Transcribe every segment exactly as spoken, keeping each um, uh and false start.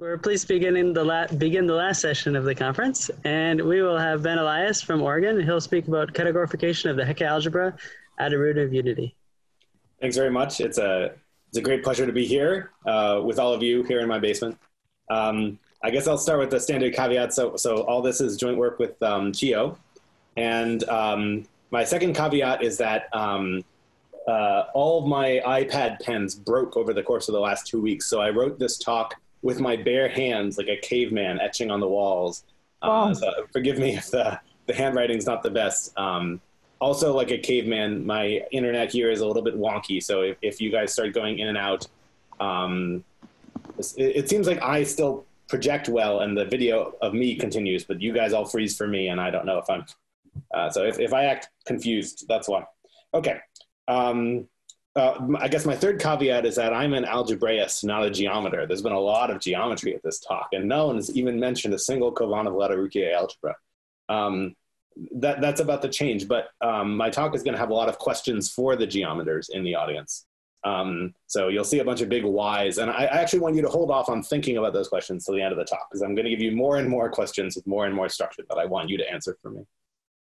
We're pleased to begin the, la begin the last session of the conference, and we will have Ben Elias from Oregon. He'll speak about categorification of the Hecke algebra at a root of unity. Thanks very much. It's a, it's a great pleasure to be here uh, with all of you here in my basement. Um, I guess I'll start with the standard caveat. So, so all this is joint work with um, Chio. And um, my second caveat is that um, uh, all of my iPad pens broke over the course of the last two weeks. So I wrote this talk with my bare hands, like a caveman etching on the walls. Uh, oh. So forgive me if the, the handwriting's not the best. Um, also, like a caveman, my internet here is a little bit wonky. So if, if you guys start going in and out, um, it, it seems like I still project well and the video of me continues, but you guys all freeze for me and I don't know if I'm, uh, so if, if I act confused, that's why. Okay. Um, Uh, I guess my third caveat is that I'm an algebraist, not a geometer. There's been a lot of geometry at this talk, and no one has even mentioned a single Khovanov-Ladurukije algebra. Um, that, that's about to change, but um, my talk is going to have a lot of questions for the geometers in the audience. Um, so you'll see a bunch of big whys, and I, I actually want you to hold off on thinking about those questions till the end of the talk, because I'm going to give you more and more questions with more and more structure that I want you to answer for me.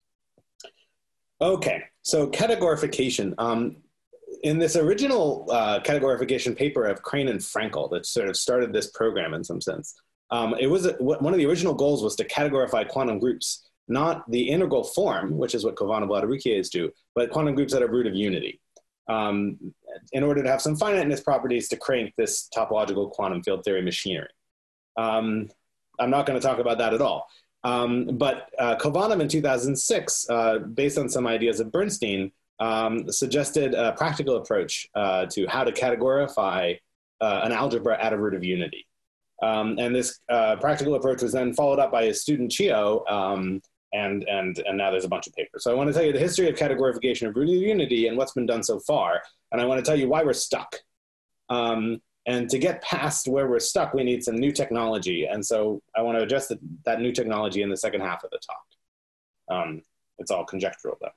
Okay, so categorification. Um, In this original uh, categorification paper of Crane and Frankel that sort of started this program in some sense, um, it was a, one of the original goals was to categorify quantum groups, not the integral form, which is what Khovanov-Ladurukije do, but quantum groups at a root of unity, um, in order to have some finiteness properties to crank this topological quantum field theory machinery. Um, I'm not going to talk about that at all. Um, but uh, Khovanov in two thousand six, uh, based on some ideas of Bernstein, Um, suggested a practical approach uh, to how to categorify uh, an algebra at a root of unity. Um, and this uh, practical approach was then followed up by his student Chio, um, and, and, and now there's a bunch of papers. So I want to tell you the history of categorification of root of unity and what's been done so far. And I want to tell you why we're stuck. Um, and to get past where we're stuck, we need some new technology. And so I want to address the, that new technology in the second half of the talk. Um, it's all conjectural though.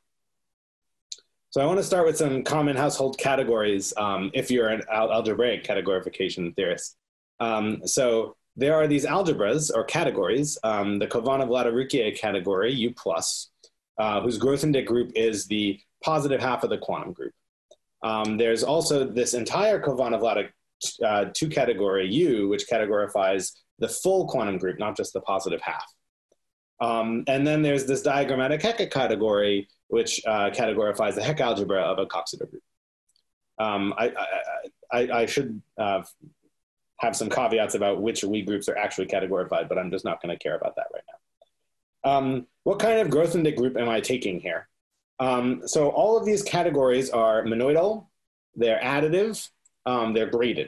So I want to start with some common household categories um, if you're an al algebraic categorification theorist. Um, so there are these algebras or categories, um, the Khovanov-Ladurukije category, U plus, uh, whose Grothendieck group is the positive half of the quantum group. Um, there's also this entire Khovanov-Ladurukije uh, two category, U, which categorifies the full quantum group, not just the positive half. Um, and then there's this diagrammatic Hecke category, which uh, categorifies the Hecke algebra of a Coxeter group. Um, I, I, I, I should uh, have some caveats about which Lie groups are actually categorified, but I'm just not going to care about that right now. Um, what kind of Grothendieck group am I taking here? Um, so all of these categories are monoidal, they're additive, um, they're graded.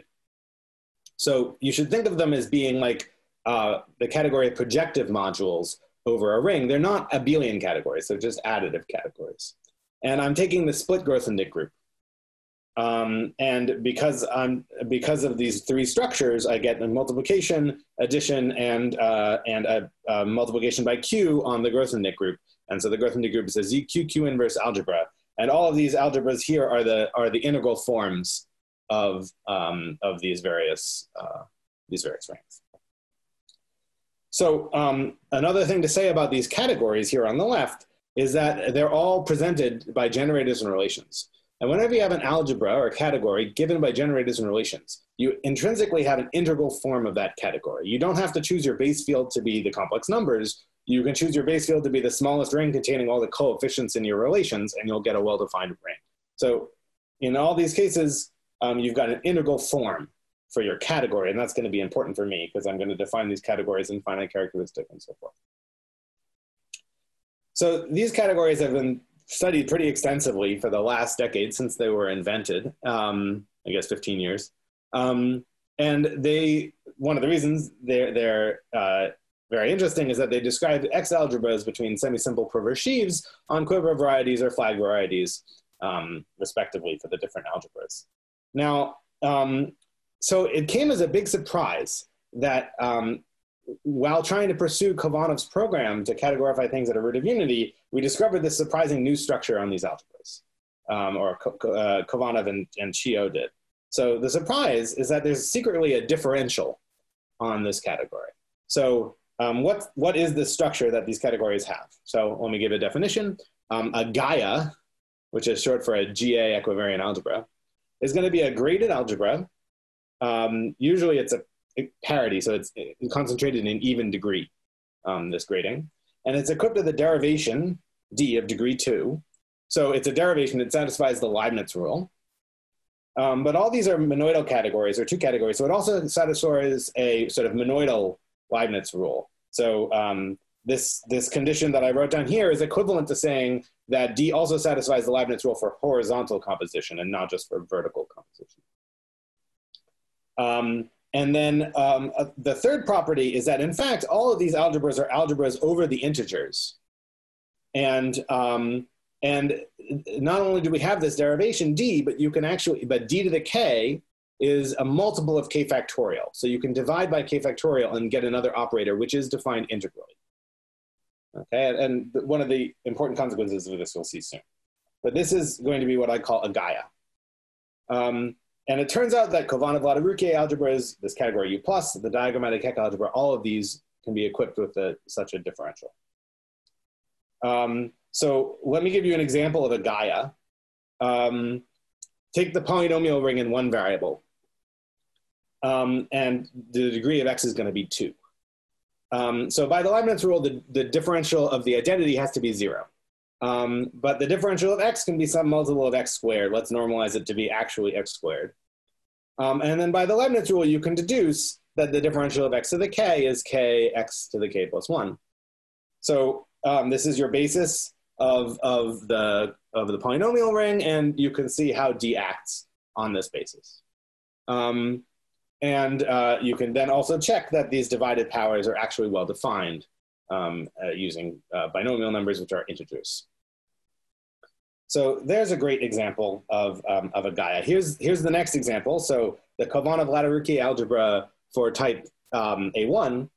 So you should think of them as being like uh, the category of projective modules over a ring. They're not abelian categories, they're just additive categories. And I'm taking the split Grothendieck group. Um, and because, I'm, because of these three structures, I get a multiplication, addition, and, uh, and a, a multiplication by Q on the Grothendieck group. And so the Grothendieck group is a Z Q Q inverse algebra. And all of these algebras here are the, are the integral forms of, um, of these various, uh, these various rings. So um, another thing to say about these categories here on the left is that they're all presented by generators and relations. And whenever you have an algebra or a category given by generators and relations, you intrinsically have an integral form of that category. You don't have to choose your base field to be the complex numbers. You can choose your base field to be the smallest ring containing all the coefficients in your relations, and you'll get a well-defined ring. So in all these cases, um, you've got an integral form for your category, and that's going to be important for me because I'm going to define these categories in finite characteristic and so forth. So these categories have been studied pretty extensively for the last decade since they were invented, um, I guess fifteen years. Um, and they, one of the reasons they're, they're uh, very interesting is that they describe X algebras between semi-simple Provert sheaves on quiver varieties or flag varieties, um, respectively, for the different algebras. Now, um, so it came as a big surprise that um, while trying to pursue Khovanov's program to categorify things at a root of unity, we discovered this surprising new structure on these algebras, um, or uh, Khovanov and, and Chio did. So the surprise is that there's secretly a differential on this category. So um, what, what is the structure that these categories have? So let me give a definition. Um, a Gaia, which is short for a G A equivariant algebra, is going to be a graded algebra. Um, usually it's a parity, so it's concentrated in even degree, um, this grading. And it's equipped with a derivation, D, of degree two. So it's a derivation that satisfies the Leibniz rule. Um, but all these are monoidal categories, or two categories. So it also satisfies a sort of monoidal Leibniz rule. So um, this, this condition that I wrote down here is equivalent to saying that D also satisfies the Leibniz rule for horizontal composition and not just for vertical composition. Um, and then um, uh, the third property is that, in fact, all of these algebras are algebras over the integers. And, um, and not only do we have this derivation D, but you can actually, but D to the K is a multiple of K factorial. So you can divide by K factorial and get another operator, which is defined integrally. Okay, and one of the important consequences of this we'll see soon. But this is going to be what I call a Gaia. Um, and it turns out that Khovanov-Laderucchier algebras, this category U plus, the diagrammatic Hecke algebra, all of these can be equipped with a, such a differential. Um, so let me give you an example of a Gaia. Um, take the polynomial ring in one variable. Um, and the degree of X is going to be two. Um, so by the Leibniz rule, the, the differential of the identity has to be zero. Um, but the differential of X can be some multiple of X squared. Let's normalize it to be actually X squared. Um, and then by the Leibniz rule, you can deduce that the differential of X to the K is K X to the K plus one. So um, this is your basis of, of, the, of the polynomial ring, and you can see how D acts on this basis. Um, And uh, you can then also check that these divided powers are actually well defined um, uh, using uh, binomial numbers, which are integers. So there's a great example of, um, of a Gaia. Here's, here's the next example. So the Khovanov-Laderucchier algebra for type um, A one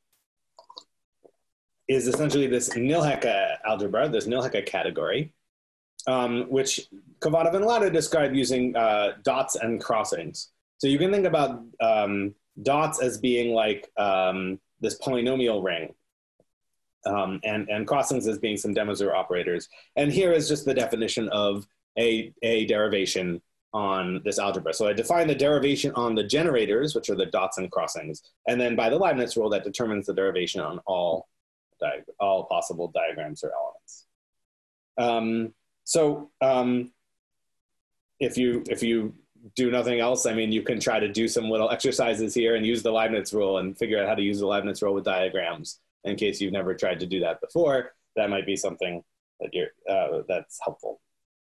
is essentially this Nilhecke algebra, this Nilhecke category, um, which Khovanov and Lade describe using uh, dots and crossings. So you can think about um, dots as being like um, this polynomial ring, um, and, and crossings as being some De Mazur operators. And here is just the definition of a, a derivation on this algebra. So I define the derivation on the generators, which are the dots and crossings, and then by the Leibniz rule that determines the derivation on all, all possible diagrams or elements. Um, so um, if you, if you do nothing else, I mean, you can try to do some little exercises here and use the Leibniz rule and figure out how to use the Leibniz rule with diagrams. In case you've never tried to do that before, that might be something that you're, uh, that's helpful.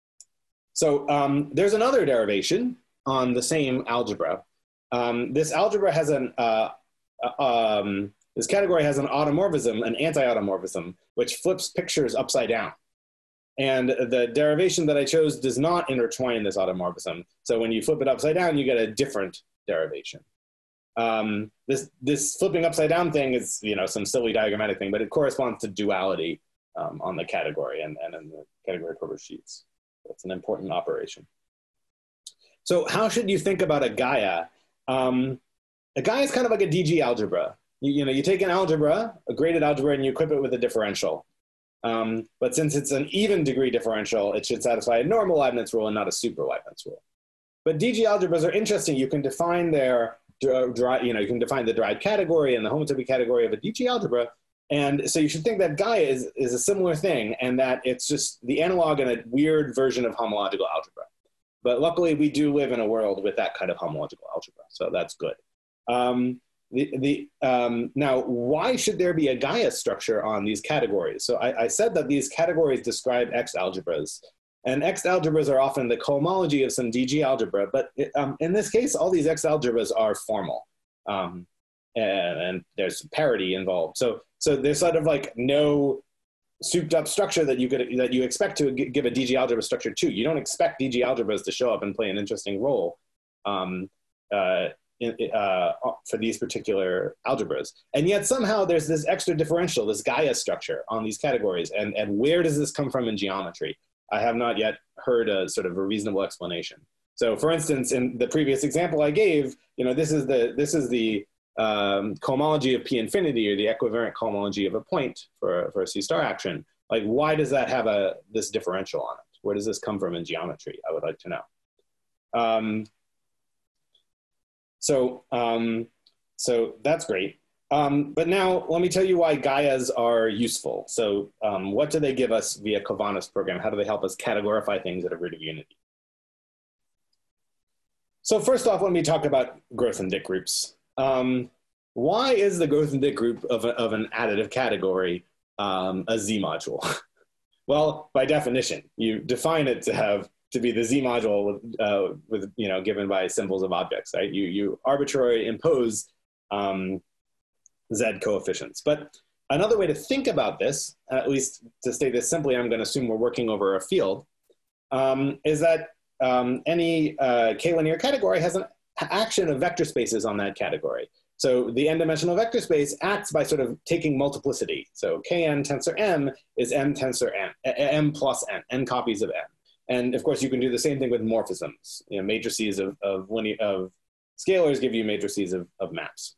So um, there's another derivation on the same algebra. Um, this algebra has an, uh, uh, um, this category has an automorphism, an anti-automorphism, which flips pictures upside down. And the derivation that I chose does not intertwine this automorphism. So when you flip it upside down, you get a different derivation. Um, this, this flipping upside down thing is, you know, some silly diagrammatic thing, but it corresponds to duality um, on the category and, and in the category cover sheets. It's an important operation. So how should you think about a Gaia? Um, a Gaia is kind of like a D G algebra. You, you know, you take an algebra, a graded algebra, and you equip it with a differential. Um, but since it's an even degree differential, it should satisfy a normal Leibniz rule and not a super Leibniz rule. But D G algebras are interesting. You can define their, you know, you can define the derived category and the homotopy category of a D G algebra. And so you should think that Gaia is, is a similar thing, and that it's just the analog in a weird version of homological algebra. But luckily, we do live in a world with that kind of homological algebra, so that's good. Um, The, the, um, now, why should there be a Gaia structure on these categories? So I, I said that these categories describe X algebras, and X algebras are often the cohomology of some D G algebra, but it, um, in this case, all these X algebras are formal, um, and, and there's parity involved. So, so there's sort of like no souped up structure that you could, that you expect to give a D G algebra structure to. You don't expect D G algebras to show up and play an interesting role. Um, uh, In, uh, for these particular algebras. And yet somehow there's this extra differential, this Gaia structure on these categories. And, and where does this come from in geometry? I have not yet heard a sort of a reasonable explanation. So for instance, in the previous example I gave, you know, this is the, this is the um, cohomology of P infinity, or the equivariant cohomology of a point for, for a C star action, like why does that have a, this differential on it? Where does this come from in geometry? I would like to know. Um, so, um, so that's great. Um, but now let me tell you why Gaias are useful. So um, what do they give us via Khovanov's program? How do they help us categorify things at a root of unity? So first off, let me talk about Grothendieck groups. Um, why is the Grothendieck group of, a, of an additive category um, a Z module? Well, by definition, you define it to have to be the Z module with, uh, with you know, given by symbols of objects, right? You, you arbitrarily impose um, Z coefficients. But another way to think about this, at least to state this simply, I'm going to assume we're working over a field, um, is that um, any uh, K-linear category has an action of vector spaces on that category. So the n-dimensional vector space acts by sort of taking multiplicity. So Kn tensor M is M tensor n, M plus n, n copies of n. And of course, you can do the same thing with morphisms. You know, matrices of, of, linear, of scalars give you matrices of, of maps.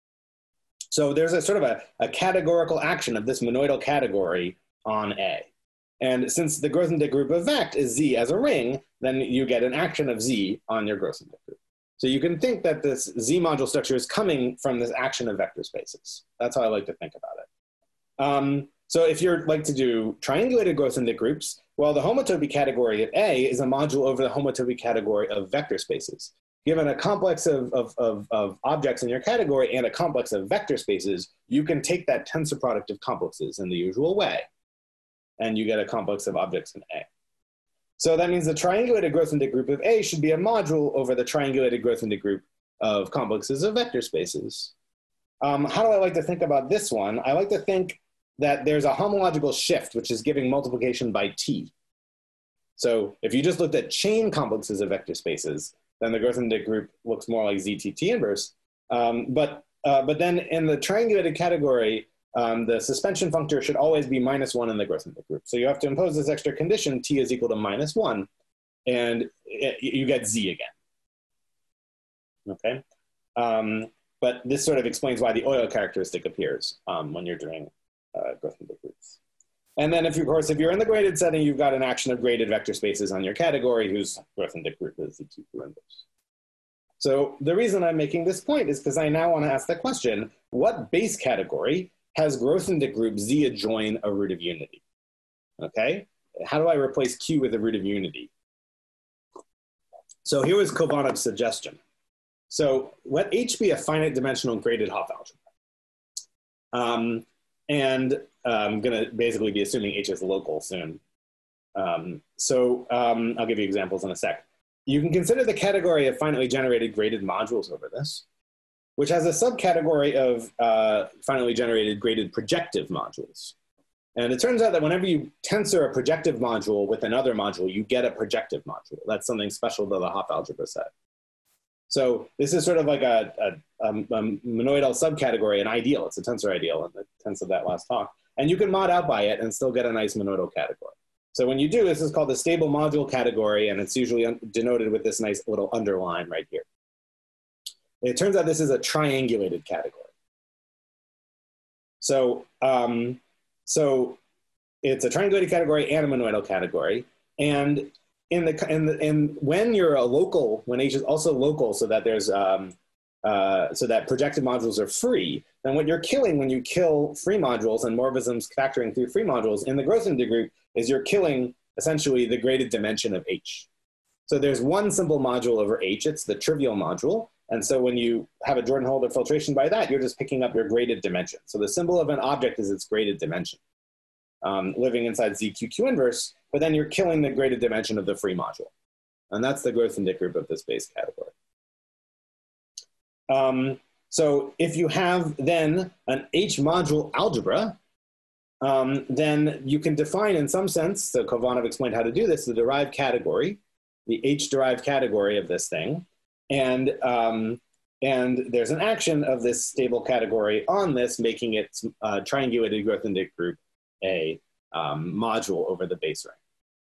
So there's a sort of a, a categorical action of this monoidal category on A. And since the Grothendieck group of vect is Z as a ring, then you get an action of Z on your Grothendieck group. So you can think that this Z module structure is coming from this action of vector spaces. That's how I like to think about it. Um, so if you're like to do triangulated Grothendieck groups, well, the homotopy category of A is a module over the homotopy category of vector spaces. Given a complex of, of, of, of objects in your category and a complex of vector spaces, you can take that tensor product of complexes in the usual way, and you get a complex of objects in A. So that means the triangulated Grothendieck group of A should be a module over the triangulated Grothendieck group of complexes of vector spaces. Um, how do I like to think about this one? I like to think that there's a homological shift, which is giving multiplication by T. So if you just looked at chain complexes of vector spaces, then the Grothendieck group looks more like Z T T inverse. Um, but, uh, but then in the triangulated category, Um, the suspension functor should always be minus one in the Grothendieck group. So you have to impose this extra condition, T is equal to minus one, and it, you get Z again. Okay. Um, but this sort of explains why the Euler characteristic appears um, when you're doing uh, Grothendieck groups. And then if you, of course, if you're in the graded setting, you've got an action of graded vector spaces on your category whose Grothendieck group is Z T Q inverse. So the reason I'm making this point is because I now want to ask the question, what base category has Grothendieck group Z adjoin a root of unity? Okay, how do I replace Q with a root of unity? So here was Khovanov's suggestion. So let H be a finite dimensional graded Hopf algebra. Um, and uh, I'm gonna basically be assuming H is local soon. Um, so um, I'll give you examples in a sec. You can consider the category of finitely generated graded modules over this, which has a subcategory of uh, finally generated graded projective modules. And it turns out that whenever you tensor a projective module with another module, you get a projective module. That's something special to the Hopf algebra set. So this is sort of like a, a, a, a monoidal subcategory, an ideal. It's a tensor ideal in the sense of that last talk. And you can mod out by it and still get a nice monoidal category. So when you do, this is called the stable module category, and it's usually denoted with this nice little underline right here. It turns out this is a triangulated category. So, um, so it's a triangulated category and a monoidal category. And in the, in the, in when you're a local, when H is also local, so that there's, um, uh, so that projected modules are free, then what you're killing when you kill free modules and morphisms factoring through free modules in the Grothendieck group is you're killing essentially the graded dimension of H. So there's one simple module over H, it's the trivial module. And so when you have a Jordan-Holder filtration by that, you're just picking up your graded dimension. So the symbol of an object is its graded dimension, um, living inside Z Q Q inverse, but then you're killing the graded dimension of the free module. And that's the Grothendieck group of this base category. Um, so if you have then an H module algebra, um, then you can define in some sense, so Khovanov explained how to do this, the derived category, the H derived category of this thing. And, um, and there's an action of this stable category on this, making it uh, triangulated Grothendieck group a um, module over the base ring.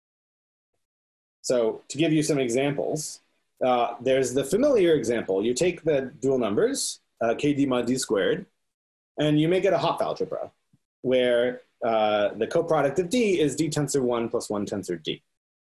So to give you some examples, uh, there's the familiar example. You take the dual numbers, uh, K D mod D squared, and you make it a Hopf algebra, where uh, the coproduct of D is D tensor one plus one tensor D.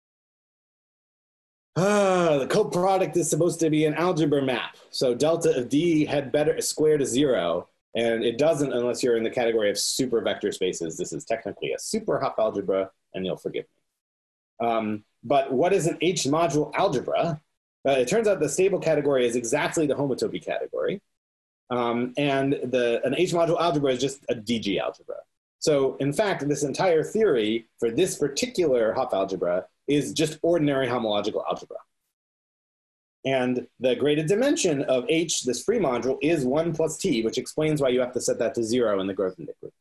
Ah, the coproduct is supposed to be an algebra map. So delta of D had better square to zero, and it doesn't unless you're in the category of super vector spaces. This is technically a super Hopf algebra, and you'll forgive me. Um, but what is an H module algebra? Uh, it turns out the stable category is exactly the homotopy category. Um, and the, an H module algebra is just a D G algebra. So in fact, this entire theory for this particular Hopf algebra is just ordinary homological algebra. And the graded dimension of H, this free module, is one plus T, which explains why you have to set that to zero in the Grothendieck group.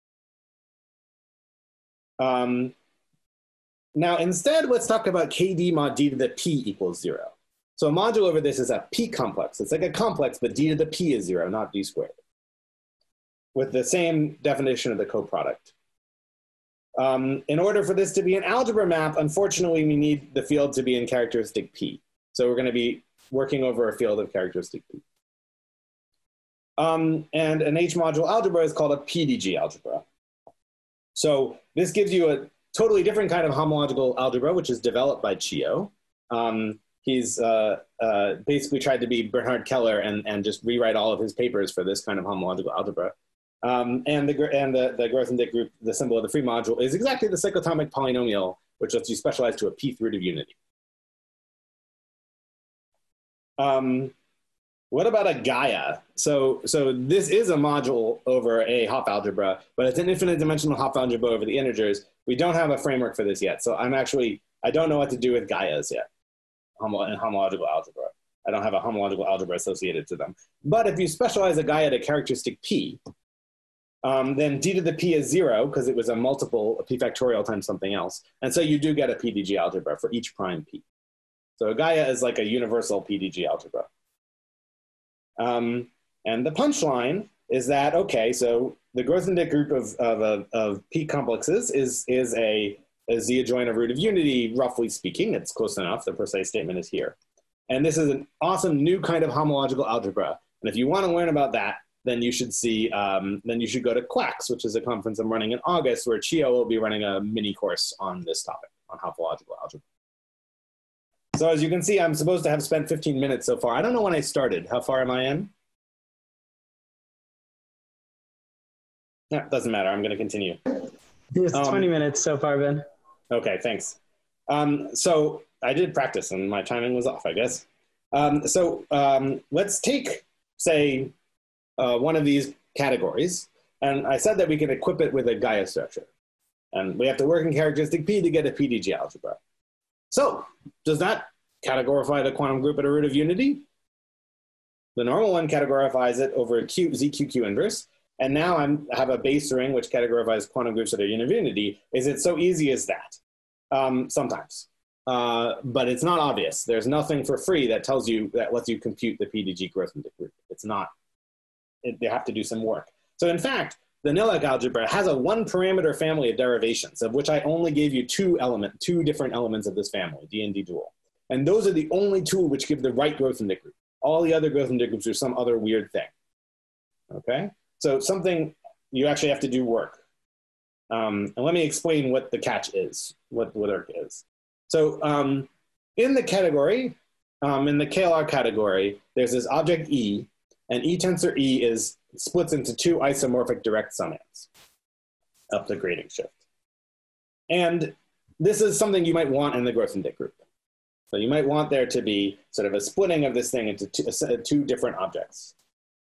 Um, now instead, let's talk about K D mod D to the P equals zero. So a module over this is a P complex. It's like a complex, but D to the P is zero, not D squared, with the same definition of the coproduct. Um, in order for this to be an algebra map, unfortunately, we need the field to be in characteristic P. So we're going to be working over a field of characteristic P. Um, and an H module algebra is called a P D G algebra. So this gives you a totally different kind of homological algebra, which is developed by Chio. Um, he's uh, uh, basically tried to be Bernhard Keller and, and just rewrite all of his papers for this kind of homological algebra. Um, and the, and the, the Grothendieck group, the symbol of the free module, is exactly the cyclotomic polynomial, which lets you specialize to a p-th root of unity. Um, what about a Gaia? So, so this is a module over a Hopf algebra, but it's an infinite dimensional Hopf algebra over the integers. We don't have a framework for this yet. So I'm actually, I don't know what to do with Gaias yet homo in homological algebra. I don't have a homological algebra associated to them. But if you specialize a Gaia to characteristic P, Um, then D to the P is zero because it was a multiple, a P factorial times something else. And so you do get a P D G algebra for each prime P. So a Gaia is like a universal P D G algebra. Um, and the punchline is that, okay, so the Grothendieck group of, of, of, of P complexes is, is a, a Z adjoint of root of unity, roughly speaking. It's close enough. The precise statement is here. And this is an awesome new kind of homological algebra. And if you want to learn about that, then you should see, um, then you should go to QUACS, which is a conference I'm running in August, where Chio will be running a mini course on this topic, on homological algebra. So as you can see, I'm supposed to have spent fifteen minutes so far. I don't know when I started. How far am I in? Yeah, doesn't matter. I'm going to continue. It's um, twenty minutes so far, Ben. Okay, thanks. Um, so I did practice, and my timing was off, I guess. Um, so um, let's take, say, Uh, one of these categories, and I said that we can equip it with a Gaia structure, and we have to work in characteristic P to get a P D G algebra. So does that categorify the quantum group at a root of unity? The normal one categorifies it over a Q, Z Q Q inverse, and now I'm, I have a base ring which categorifies quantum groups at a unit of unity. Is it so easy as that? Um, sometimes, uh, but it's not obvious. There's nothing for free that tells you, that lets you compute the P D G Grothendieck group. It's not. It, they have to do some work. So in fact, the Nilek algebra has a one parameter family of derivations, of which I only gave you two element, two different elements of this family, D and D dual. And those are the only two which give the right Grothendieck group. All the other Grothendieck groups are some other weird thing. Okay? So something, you actually have to do work. Um, and let me explain what the catch is, what work is. So um, in the category, um, in the K L R category, there's this object E, and E tensor E is splits into two isomorphic direct summands up the grading shift. And this is something you might want in the Grothendieck group. So you might want there to be sort of a splitting of this thing into two, uh, two different objects.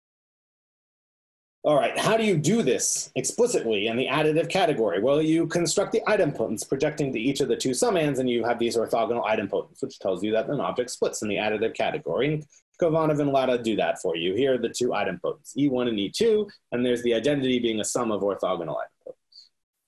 All right, how do you do this explicitly in the additive category? Well, you construct the idempotence projecting to each of the two summands, and you have these orthogonal idempotence, which tells you that an object splits in the additive category. And Khovanov and Latta do that for you. Here are the two idempotents, E one and E two, and there's the identity being a sum of orthogonal idempotents.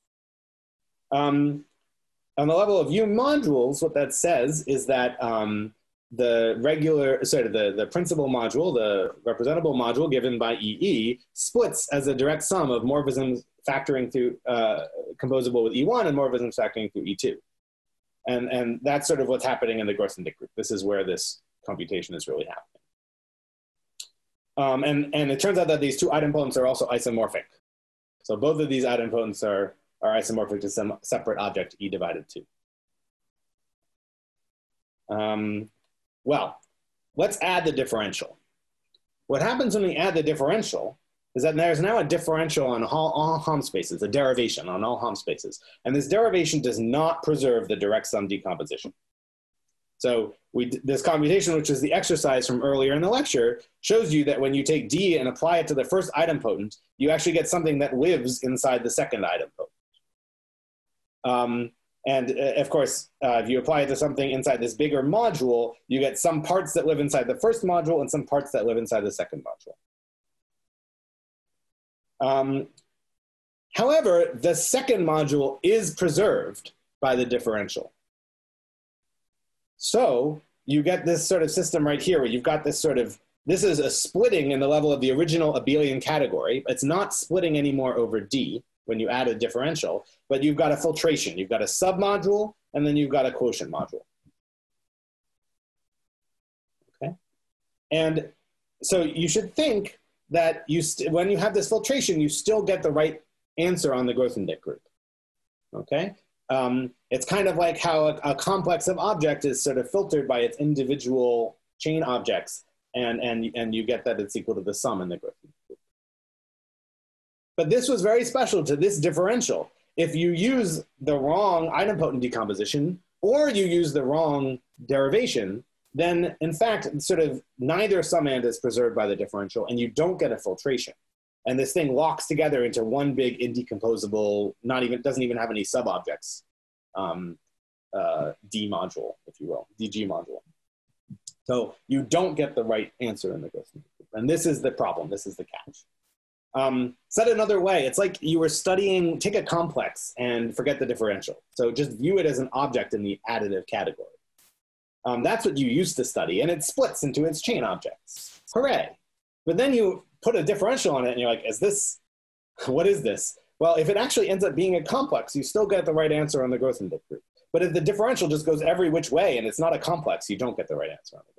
Um, on the level of U modules, what that says is that um, the regular, sorry, the, the principal module, the representable module given by E E, splits as a direct sum of morphisms factoring through, uh, composable with E one and morphisms factoring through E two. And, and that's sort of what's happening in the Grothendieck group. This is where this computation is really happening. Um, and, and it turns out that these two idempotents are also isomorphic. So both of these idempotents are, are isomorphic to some separate object E divided two. Um, well, let's add the differential. What happens when we add the differential is that there's now a differential on all, all Hom spaces, a derivation on all Hom spaces. And this derivation does not preserve the direct sum decomposition. So we, this computation, which is the exercise from earlier in the lecture, shows you that when you take D and apply it to the first idempotent, you actually get something that lives inside the second idempotent. Um, and uh, of course, uh, if you apply it to something inside this bigger module, you get some parts that live inside the first module and some parts that live inside the second module. Um, however, the second module is preserved by the differential. So you get this sort of system right here where you've got this sort of, this is a splitting in the level of the original abelian category. It's not splitting anymore over D when you add a differential, but you've got a filtration. You've got a submodule, and then you've got a quotient module. Okay? And so you should think that you when you have this filtration, you still get the right answer on the Grothendieck group. Okay? Um, it's kind of like how a, a complex of object is sort of filtered by its individual chain objects, and, and, and you get that it's equal to the sum in the Grothendieck group. But this was very special to this differential. If you use the wrong idempotent decomposition, or you use the wrong derivation, then in fact, sort of neither summand is preserved by the differential, and you don't get a filtration. And this thing locks together into one big indecomposable, not even, doesn't even have any sub-objects, um, uh, D module, if you will, D G module. So you don't get the right answer in the Grothendieck group. And this is the problem, this is the catch. Um, said another way, it's like you were studying, take a complex and forget the differential. So just view it as an object in the additive category. Um, that's what you used to study, and it splits into its chain objects. Hooray. But then you put a differential on it, and you're like, is this, what is this? Well, if it actually ends up being a complex, you still get the right answer on the Grothendieck group. But if the differential just goes every which way, and it's not a complex, you don't get the right answer on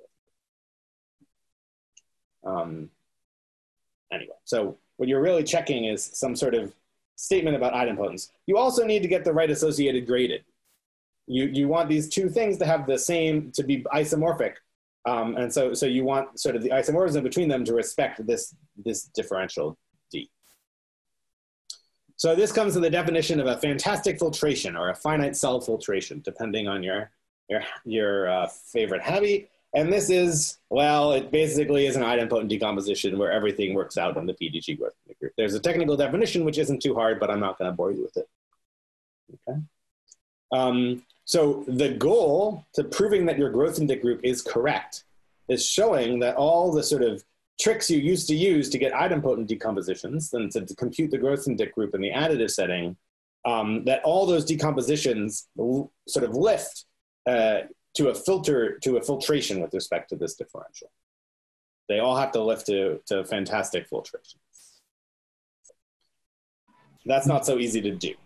the Grothendieck group. Um, anyway, so what you're really checking is some sort of statement about idempotence. You also need to get the right associated graded. You, you want these two things to have the same, to be isomorphic. Um, and so, so you want sort of the isomorphism between them to respect this, this differential D. So this comes to the definition of a fantastic filtration or a finite cell filtration, depending on your, your, your uh, favorite hobby. And this is, well, it basically is an idempotent decomposition where everything works out in the P D G Grothendieck group. There's a technical definition which isn't too hard, but I'm not going to bore you with it. Okay. Um, so the goal to proving that your Grothendieck group is correct is showing that all the sort of tricks you used to use to get idempotent decompositions and to, to compute the Grothendieck group in the additive setting, um, that all those decompositions sort of lift uh, to a filter, to a filtration with respect to this differential. They all have to lift to, to fantastic filtration. That's not so easy to do.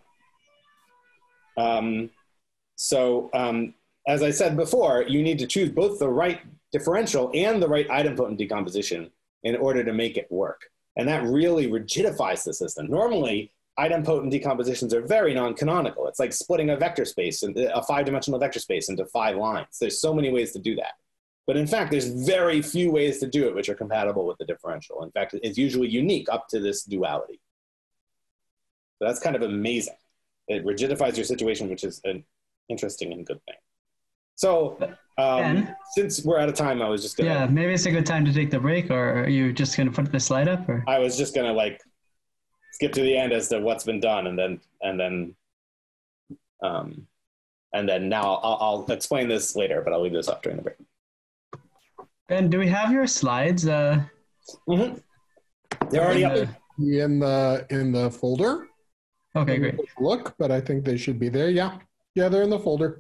Um, so um, as I said before, you need to choose both the right differential and the right idempotent decomposition in order to make it work. And that really rigidifies the system. Normally, idempotent decompositions are very non-canonical. It's like splitting a vector space, a five-dimensional vector space into five lines. There's so many ways to do that. But in fact, there's very few ways to do it which are compatible with the differential. In fact, it's usually unique up to this duality. So that's kind of amazing. It rigidifies your situation, which is an interesting and good thing. So um, since we're out of time, I was just gonna... Yeah, maybe it's a good time to take the break, or are you just gonna put the slide up? Or I was just gonna like skip to the end as to what's been done, and then and then um, and then now I'll, I'll explain this later, but I'll leave this up during the break. Ben, do we have your slides? Uh, mm-hmm. They're already up in the in the folder. Okay, great. Look, but I think they should be there. Yeah, yeah, they're in the folder.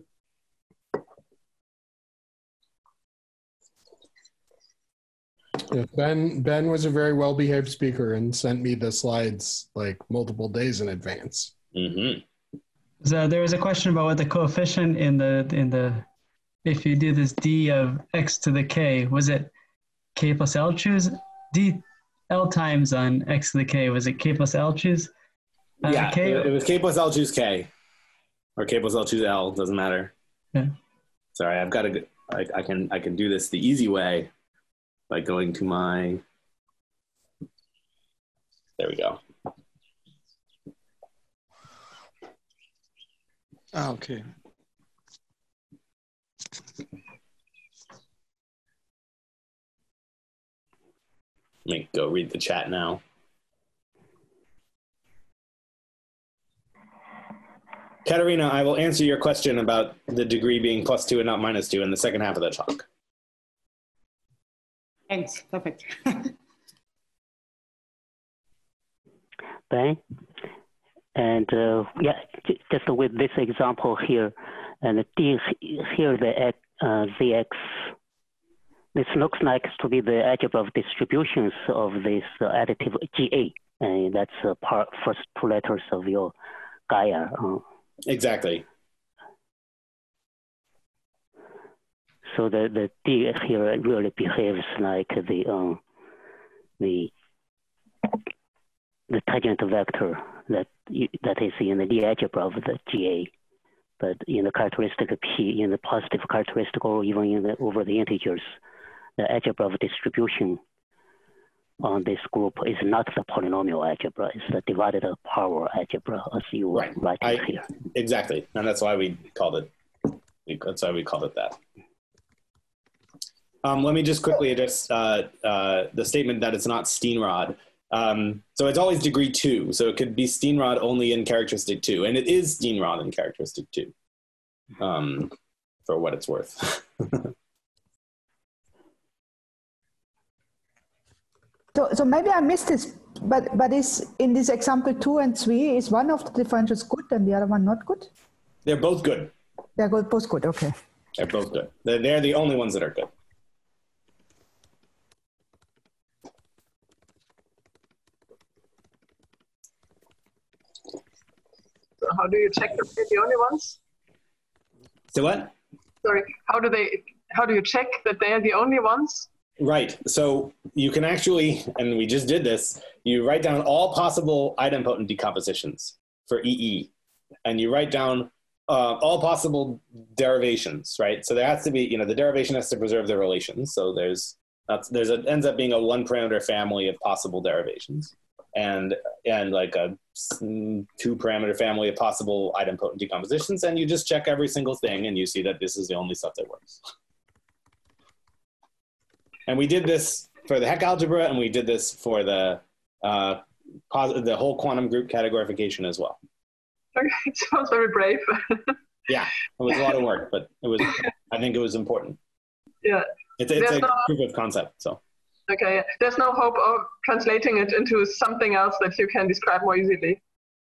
Yeah, Ben Ben was a very well-behaved speaker and sent me the slides like multiple days in advance. Mm-hmm. So there was a question about what the coefficient in the in the if you do this d of x to the k, was it k plus L choose d L times on x to the k. Was it k plus L choose? Uh, yeah, k? it was k plus L choose k, or k plus L choose L. Doesn't matter. Yeah. Sorry, I've got to. I, I can I can do this the easy way by going to my. There we go. Ah, okay. Let me go read the chat now. Katerina, I will answer your question about the degree being plus two and not minus two in the second half of the talk. Thanks. Perfect. Okay. And uh, yeah, just with this example here, and D here the uh, Z X. This looks like to be the algebra of distributions of this uh, additive G A, and that's uh, part first two letters of your Gaia. Uh, exactly. So the the D here really behaves like the um, the the tangent vector that you, that is in the D algebra of the G A, but in the characteristic P, in the positive characteristic, or even in the over the integers. The algebra of distribution on this group is not the polynomial algebra, it's the divided power algebra, as you right. write I, it here. Exactly, and that's why we called it, that's why we called it that. Um, let me just quickly address uh, uh, the statement that it's not Steenrod. Um, so it's always degree two, so it could be Steenrod only in characteristic two, and it is Steenrod in characteristic two, um, for what it's worth. So, so maybe I missed this, but but is in this example two and three, is one of the differentials good and the other one not good? They're both good. They're good, both good. Okay. They're both good. They're, they're the only ones that are good. So how do you check that they're the only ones? So what? Sorry. How do they? How do you check that they are the only ones? Right. So you can actually, and we just did this, you write down all possible idempotent decompositions for E E, and you write down uh, all possible derivations, right? So there has to be, you know, the derivation has to preserve the relations. So there's, that's, there's a, ends up being a one parameter family of possible derivations, and, and like a two parameter family of possible idempotent decompositions. And you just check every single thing and you see that this is the only stuff that works. And we did this for the Heck algebra, and we did this for the uh, the whole quantum group categorification as well. It sounds very brave. Yeah, it was a lot of work, but it was. I think it was important. Yeah, it's, it's a no, proof of concept. So. Okay, there's no hope of translating it into something else that you can describe more easily.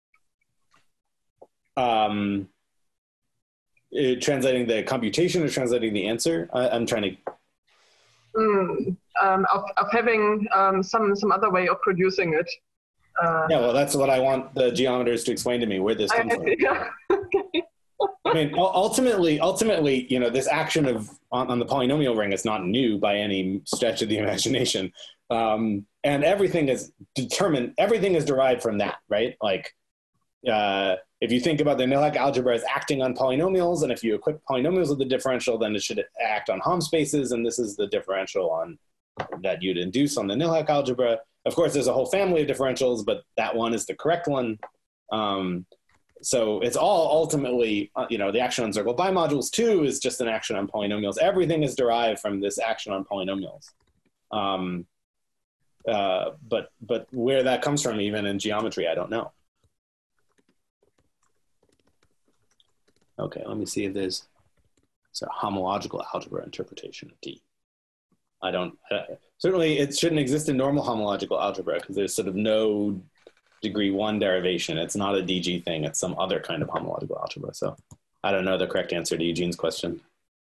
Um, uh, translating the computation or translating the answer? I, I'm trying to. Mm, um, of, of having um, some, some other way of producing it. Uh, yeah, well, that's what I want the geometers to explain to me, where this comes I, from. Yeah. Okay. I mean, ultimately, ultimately, you know, this action of on, on the polynomial ring is not new by any stretch of the imagination. Um, and everything is determined, everything is derived from that, right? Like, uh, if you think about the Nilek algebra as acting on polynomials, and if you equip polynomials with the differential, then it should act on Hom spaces, and this is the differential on that you'd induce on the Nilek algebra. Of course, there's a whole family of differentials, but that one is the correct one. Um, so it's all ultimately, uh, you know, the action on circle bimodules two is just an action on polynomials. Everything is derived from this action on polynomials. Um, uh, but but where that comes from, even in geometry, I don't know. Okay, let me see if there's a homological algebra interpretation of D. I don't, uh, certainly it shouldn't exist in normal homological algebra because there's sort of no degree one derivation. It's not a D G thing, it's some other kind of homological algebra. So I don't know the correct answer to Eugene's question.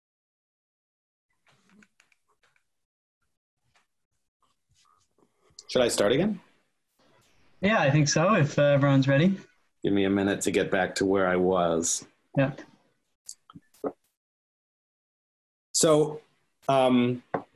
Should I start again? Yeah, I think so, if uh, everyone's ready. Give me a minute to get back to where I was. Yeah. So um,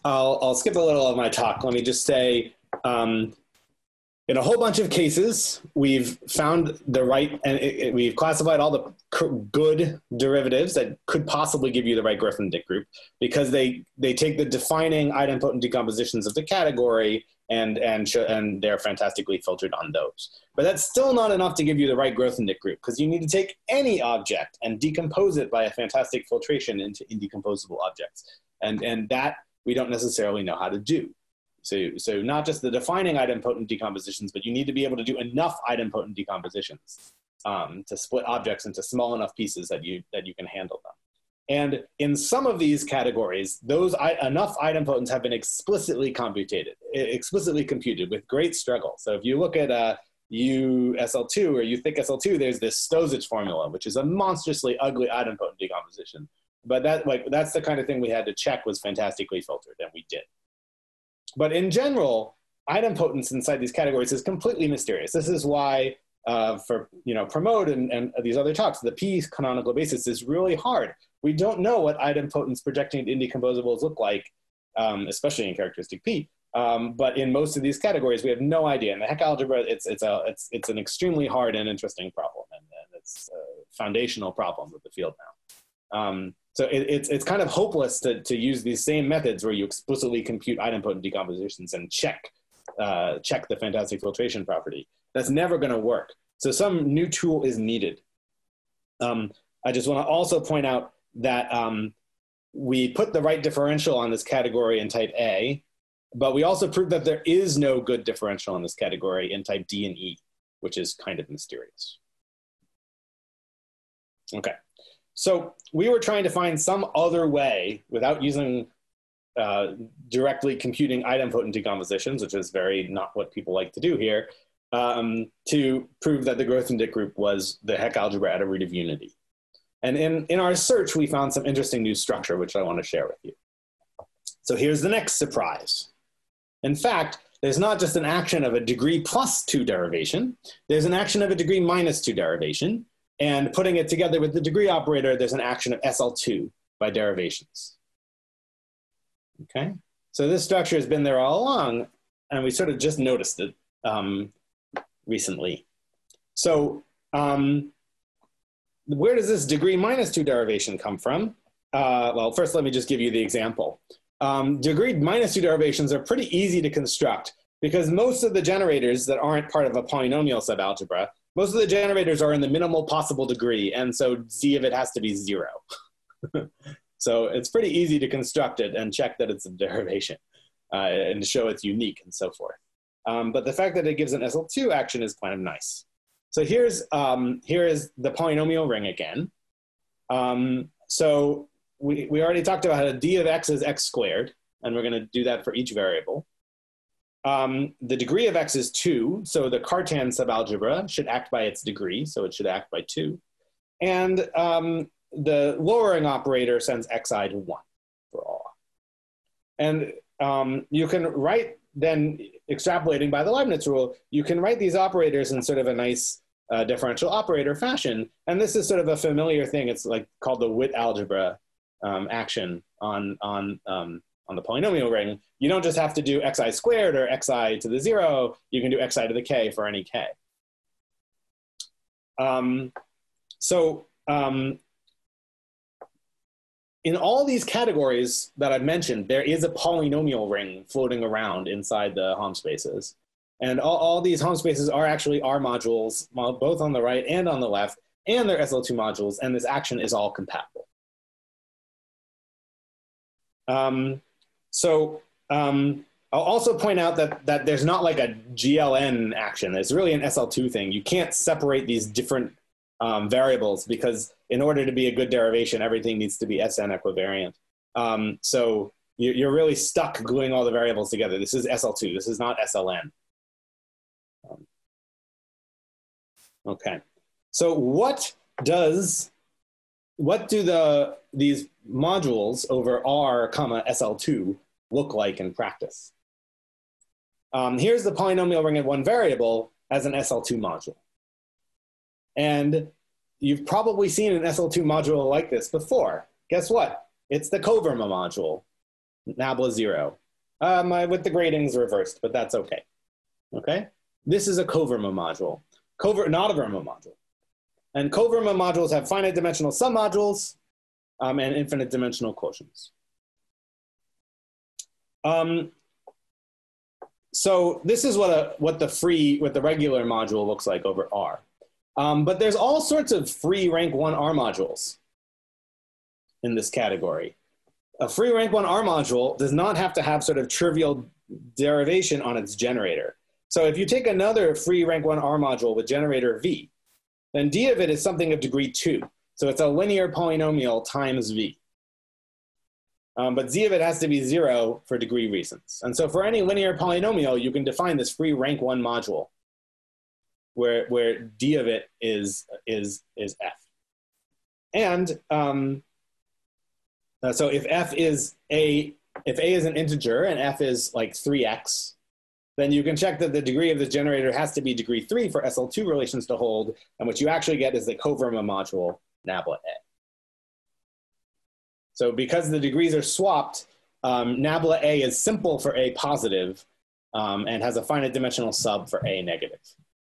I'll, I'll skip a little of my talk. Let me just say, um, in a whole bunch of cases, we've found the right, and it, it, we've classified all the good derivatives that could possibly give you the right Grothendieck group, because they, they take the defining idempotent decompositions of the category, and, and, and they're fantastically filtered on those. But that's still not enough to give you the right Grothendieck group, because you need to take any object and decompose it by a fantastic filtration into indecomposable objects. And, and that we don't necessarily know how to do. So, so not just the defining idempotent decompositions, but you need to be able to do enough idempotent decompositions um, to split objects into small enough pieces that you, that you can handle them. And in some of these categories, those I, enough idempotents have been explicitly computed, explicitly computed with great struggle. So if you look at uh, U S L two or U thick S L two, there's this Stosich formula, which is a monstrously ugly idempotent decomposition. But that, like, that's the kind of thing we had to check was fantastically filtered, and we did. But in general, idempotence inside these categories is completely mysterious. This is why uh, for, you know, Promote and, and these other talks, the P canonical basis is really hard. We don't know what idempotence projecting indecomposables look like, um, especially in characteristic P. Um, but in most of these categories, we have no idea. In the Hecke algebra, it's, it's, a, it's, it's an extremely hard and interesting problem, and, and it's a foundational problem of the field now. Um, So it, it's, it's kind of hopeless to, to use these same methods where you explicitly compute idempotent decompositions and check, uh, check the fantastic filtration property. That's never going to work. So some new tool is needed. Um, I just want to also point out that um, we put the right differential on this category in type A, but we also proved that there is no good differential in this category in type D and E, which is kind of mysterious. Okay. So we were trying to find some other way without using uh, directly computing idempotent decompositions, which is very not what people like to do here, um, to prove that the Grothendieck group was the Hecke algebra at a root of unity. And in, in our search, we found some interesting new structure, which I want to share with you. So here's the next surprise. In fact, there's not just an action of a degree plus two derivation, there's an action of a degree minus two derivation. And putting it together with the degree operator, there's an action of S L two by derivations. Okay, so this structure has been there all along, and we sort of just noticed it um, recently. So um, where does this degree minus two derivation come from? Uh, well, first let me just give you the example. Um, degree minus two derivations are pretty easy to construct because most of the generators that aren't part of a polynomial subalgebra, most of the generators are in the minimal possible degree, and so Z of it has to be zero. So it's pretty easy to construct it and check that it's a derivation uh, and to show it's unique and so forth. Um, but the fact that it gives an S L two action is kind of nice. So here's, um, here is the polynomial ring again. Um, so we, we already talked about how D of X is X squared, and we're going to do that for each variable. Um, the degree of X is two, so the Cartan subalgebra should act by its degree, so it should act by two. And um, the lowering operator sends Xi to one for all. And um, you can write, then extrapolating by the Leibniz rule, you can write these operators in sort of a nice uh, differential operator fashion. And this is sort of a familiar thing. It's like called the Witt algebra um, action on, on um, on the polynomial ring. You don't just have to do xi squared or xi to the zero, you can do xi to the k for any k. Um, so um, in all these categories that I've mentioned, there is a polynomial ring floating around inside the Hom spaces. And all, all these Hom spaces are actually R modules, both on the right and on the left, and they're S L two modules, and this action is all compatible. Um, So um, I'll also point out that, that there's not like a G L N action. It's really an S L two thing. You can't separate these different um, variables because in order to be a good derivation, everything needs to be S N equivariant. Um, so you, you're really stuck gluing all the variables together. This is S L two. This is not S L N. Um, okay. So what does, what do the, these modules over R comma S L two look like in practice? Um, here's the polynomial ring of one variable as an S L two module. And you've probably seen an S L two module like this before. Guess what? It's the Coverma module. nabla zero. Um, I, with the gradings reversed, but that's okay. Okay? This is a coverma module. Cover, not a Verma module. And coverma modules have finite dimensional submodules um, and infinite dimensional quotients. Um, so this is what a what the free, what the regular module looks like over R. Um, but there's all sorts of free rank one R modules in this category. A free rank one R module does not have to have sort of trivial derivation on its generator. So if you take another free rank one R module with generator V, then D of it is something of degree two. So it's a linear polynomial times V. Um, but Z of it has to be zero for degree reasons. And so for any linear polynomial, you can define this free rank one module where, where D of it is, is, is F. And um, uh, so if F is a, if A is an integer and F is like three x, then you can check that the degree of the generator has to be degree three for S L two relations to hold, and what you actually get is the coverma module nabla A. So because the degrees are swapped, um, nabla A is simple for A positive um, and has a finite dimensional sub for A negative.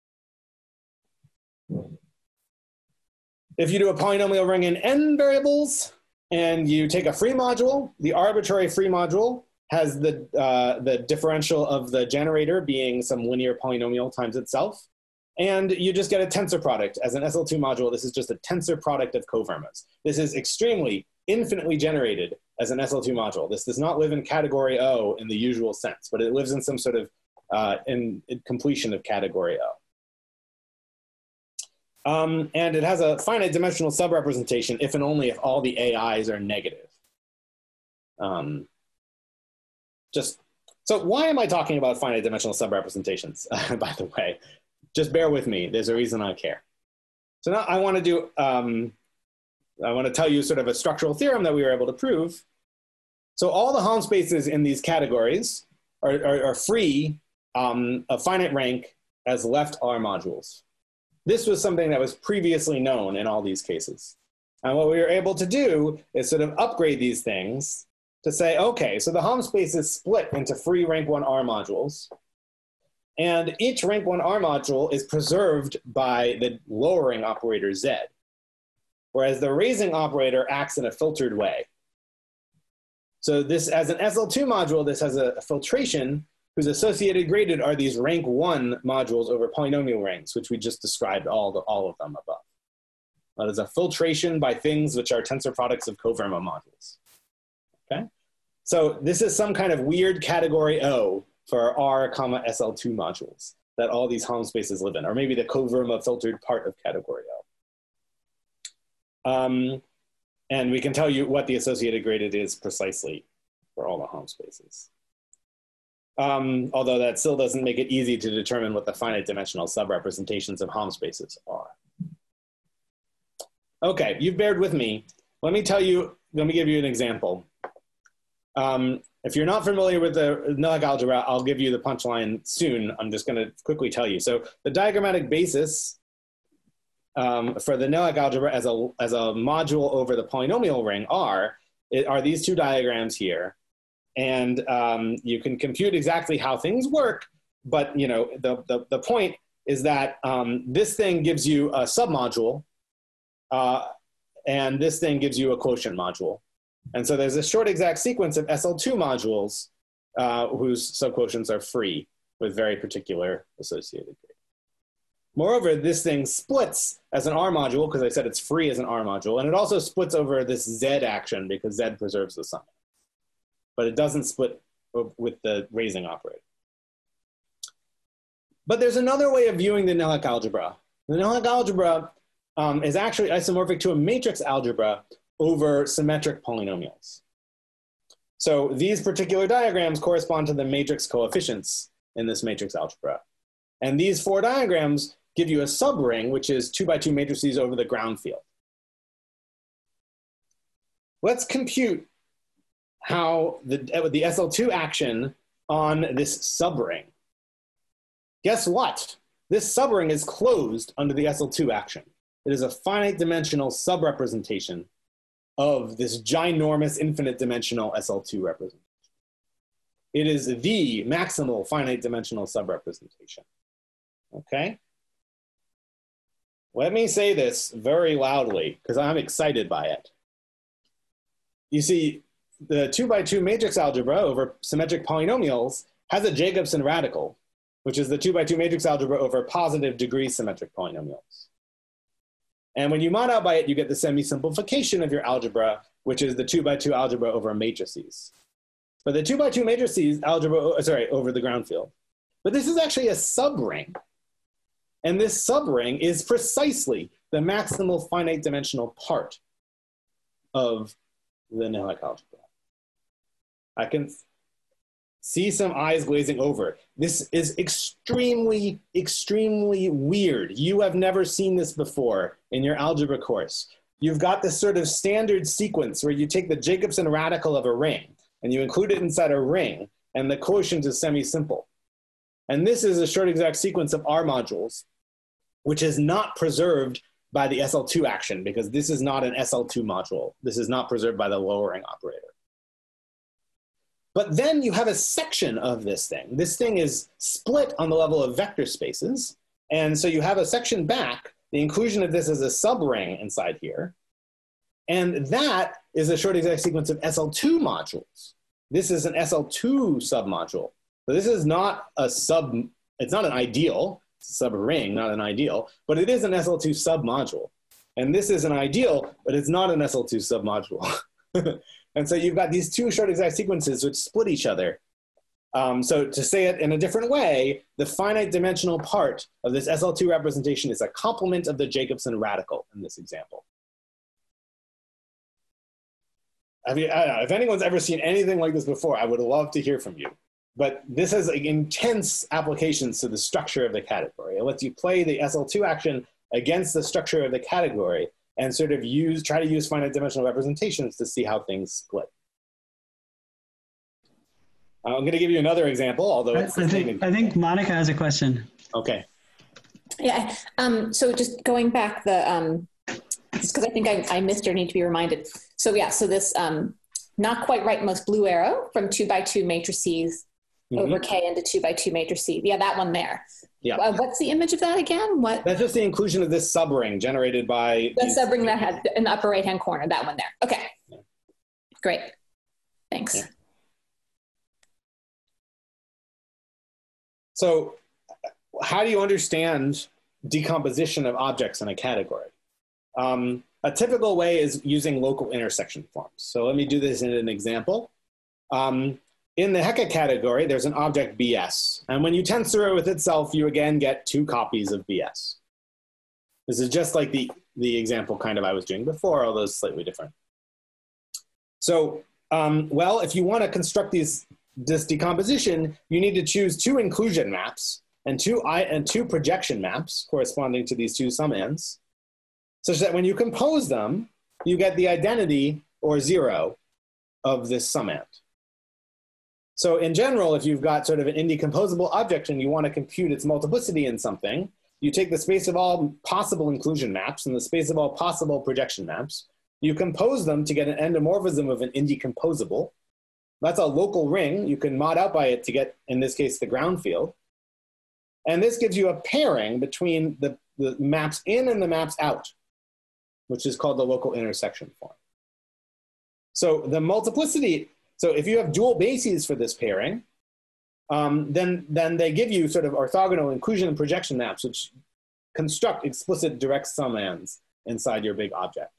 If you do a polynomial ring in n variables and you take a free module, the arbitrary free module has the, uh, the differential of the generator being some linear polynomial times itself. And you just get a tensor product. As an S L two module, this is just a tensor product of covermas. This is extremely, infinitely generated as an S L two module. This does not live in category O in the usual sense, but it lives in some sort of uh, in, in completion of category O. Um, and it has a finite dimensional subrepresentation if and only if all the A Is are negative. Um, Just, so why am I talking about finite dimensional subrepresentations, by the way? Just bear with me, there's a reason I care. So now I want to do, um, I want to tell you sort of a structural theorem that we were able to prove. So all the Helm spaces in these categories are, are, are free um, of finite rank as left R modules. This was something that was previously known in all these cases. And what we were able to do is sort of upgrade these things to say, okay, so the Helm space is split into free rank one R modules, and each rank one R module is preserved by the lowering operator Z, whereas the raising operator acts in a filtered way. So this, as an S L two module, this has a, a filtration whose associated graded are these rank one modules over polynomial rings, which we just described all, the, all of them above. That is a filtration by things which are tensor products of coverma modules. Okay? So this is some kind of weird category O for R comma S L two modules that all these Helm spaces live in, or maybe the coverma filtered part of category O. Um, and we can tell you what the associated graded is precisely for all the Helm spaces. Um, although that still doesn't make it easy to determine what the finite dimensional subrepresentations of Helm spaces are. Okay, you've bared with me. Let me tell you, let me give you an example. Um, if you're not familiar with the Nilek algebra, I'll give you the punchline soon. I'm just going to quickly tell you. So the diagrammatic basis um, for the Nilek algebra as a, as a module over the polynomial ring R it, are these two diagrams here. And um, you can compute exactly how things work, but you know the, the, the point is that um, this thing gives you a submodule, uh, and this thing gives you a quotient module. And so there's a short exact sequence of S L two modules uh, whose subquotients are free with very particular associated grade. Moreover, this thing splits as an R module, because I said it's free as an R module, and it also splits over this Z action because Z preserves the sum. But it doesn't split with the raising operator. But there's another way of viewing the Nilek algebra. The Nilek algebra um, is actually isomorphic to a matrix algebra over symmetric polynomials. So these particular diagrams correspond to the matrix coefficients in this matrix algebra. And these four diagrams give you a subring, which is two by two matrices over the ground field. Let's compute how the, the S L two action on this subring. Guess what? This subring is closed under the S L two action. It is a finite dimensional subrepresentation of this ginormous infinite dimensional S L two representation. It is the maximal finite dimensional subrepresentation. Okay? Let me say this very loudly because I'm excited by it. You see, the two by two matrix algebra over symmetric polynomials has a Jacobson radical, which is the two by two matrix algebra over positive degree symmetric polynomials. And when you mod out by it, you get the semi-simplification of your algebra, which is the two by two algebra over matrices. But the two by two matrices algebra, sorry, over the ground field. But this is actually a subring. And this subring is precisely the maximal finite dimensional part of the Nilek algebra. I can see some eyes glazing over. This is extremely, extremely weird. You have never seen this before in your algebra course. You've got this sort of standard sequence where you take the Jacobson radical of a ring and you include it inside a ring and the quotient is semi-simple. And this is a short exact sequence of R modules, which is not preserved by the S L two action because this is not an S L two module. This is not preserved by the lowering operator. But then you have a section of this thing. This thing is split on the level of vector spaces. And so you have a section back, the inclusion of this as a subring inside here. And that is a short exact sequence of S L two modules. This is an S L two submodule. So this is not a sub, it's not an ideal, it's a subring, not an ideal, but it is an S L two submodule. And this is an ideal, but it's not an S L two submodule. And so you've got these two short exact sequences which split each other. Um, so to say it in a different way, the finite dimensional part of this S L two representation is a complement of the Jacobson radical in this example. Have you, I don't know, if anyone's ever seen anything like this before, I would love to hear from you. But this has like, intense applications to the structure of the category. It lets you play the S L two action against the structure of the category and sort of use, try to use finite dimensional representations to see how things split. I'm going to give you another example, although it's I, I think I think Monica has a question. Okay. Yeah. Um, so just going back the, um, just because I think I, I missed or need to be reminded. So yeah, so this um, not quite rightmost blue arrow from two by two matrices mm-hmm. over K into two by two matrices. Yeah, that one there. Yeah. Uh, what's the image of that again? What? That's just the inclusion of this subring generated by. The subring that had in the upper right hand corner. That one there. Okay. Yeah. Great. Thanks. Yeah. So, how do you understand decomposition of objects in a category? Um, a typical way is using local intersection forms. So let me do this in an example. Um, in the Hecke category, there's an object B S. And when you tensor it with itself, you again get two copies of B S. This is just like the, the example kind of I was doing before, although it's slightly different. So, um, well, if you want to construct these, this decomposition, you need to choose two inclusion maps and two, I, and two projection maps corresponding to these two summands, such that when you compose them, you get the identity or zero of this summand. So in general, if you've got sort of an indecomposable object and you want to compute its multiplicity in something, you take the space of all possible inclusion maps and the space of all possible projection maps, you compose them to get an endomorphism of an indecomposable. That's a local ring. You can mod out by it to get, in this case, the ground field. And this gives you a pairing between the, the maps in and the maps out, which is called the local intersection form. So the multiplicity, so if you have dual bases for this pairing, um, then, then they give you sort of orthogonal inclusion and projection maps, which construct explicit direct summands inside your big object.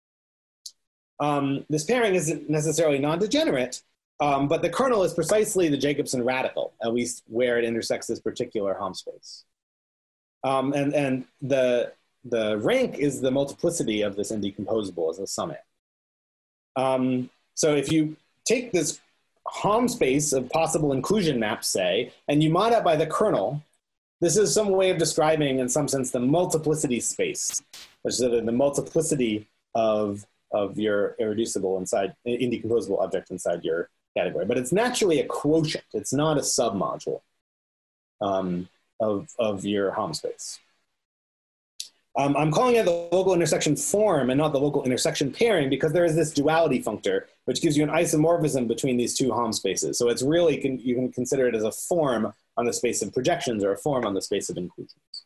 Um, this pairing isn't necessarily non-degenerate, um, but the kernel is precisely the Jacobson radical, at least where it intersects this particular Hom space. Um, and and the, the rank is the multiplicity of this indecomposable as a summand. Um, so if you take this Hom space of possible inclusion maps, say, and you mod out by the kernel, this is some way of describing, in some sense, the multiplicity space, which is the multiplicity of, of your irreducible inside, indecomposable object inside your category. But it's naturally a quotient. It's not a submodule um, of, of your Hom space. Um, I'm calling it the local intersection form and not the local intersection pairing because there is this duality functor, which gives you an isomorphism between these two Hom spaces. So it's really, you can consider it as a form on the space of projections or a form on the space of inclusions.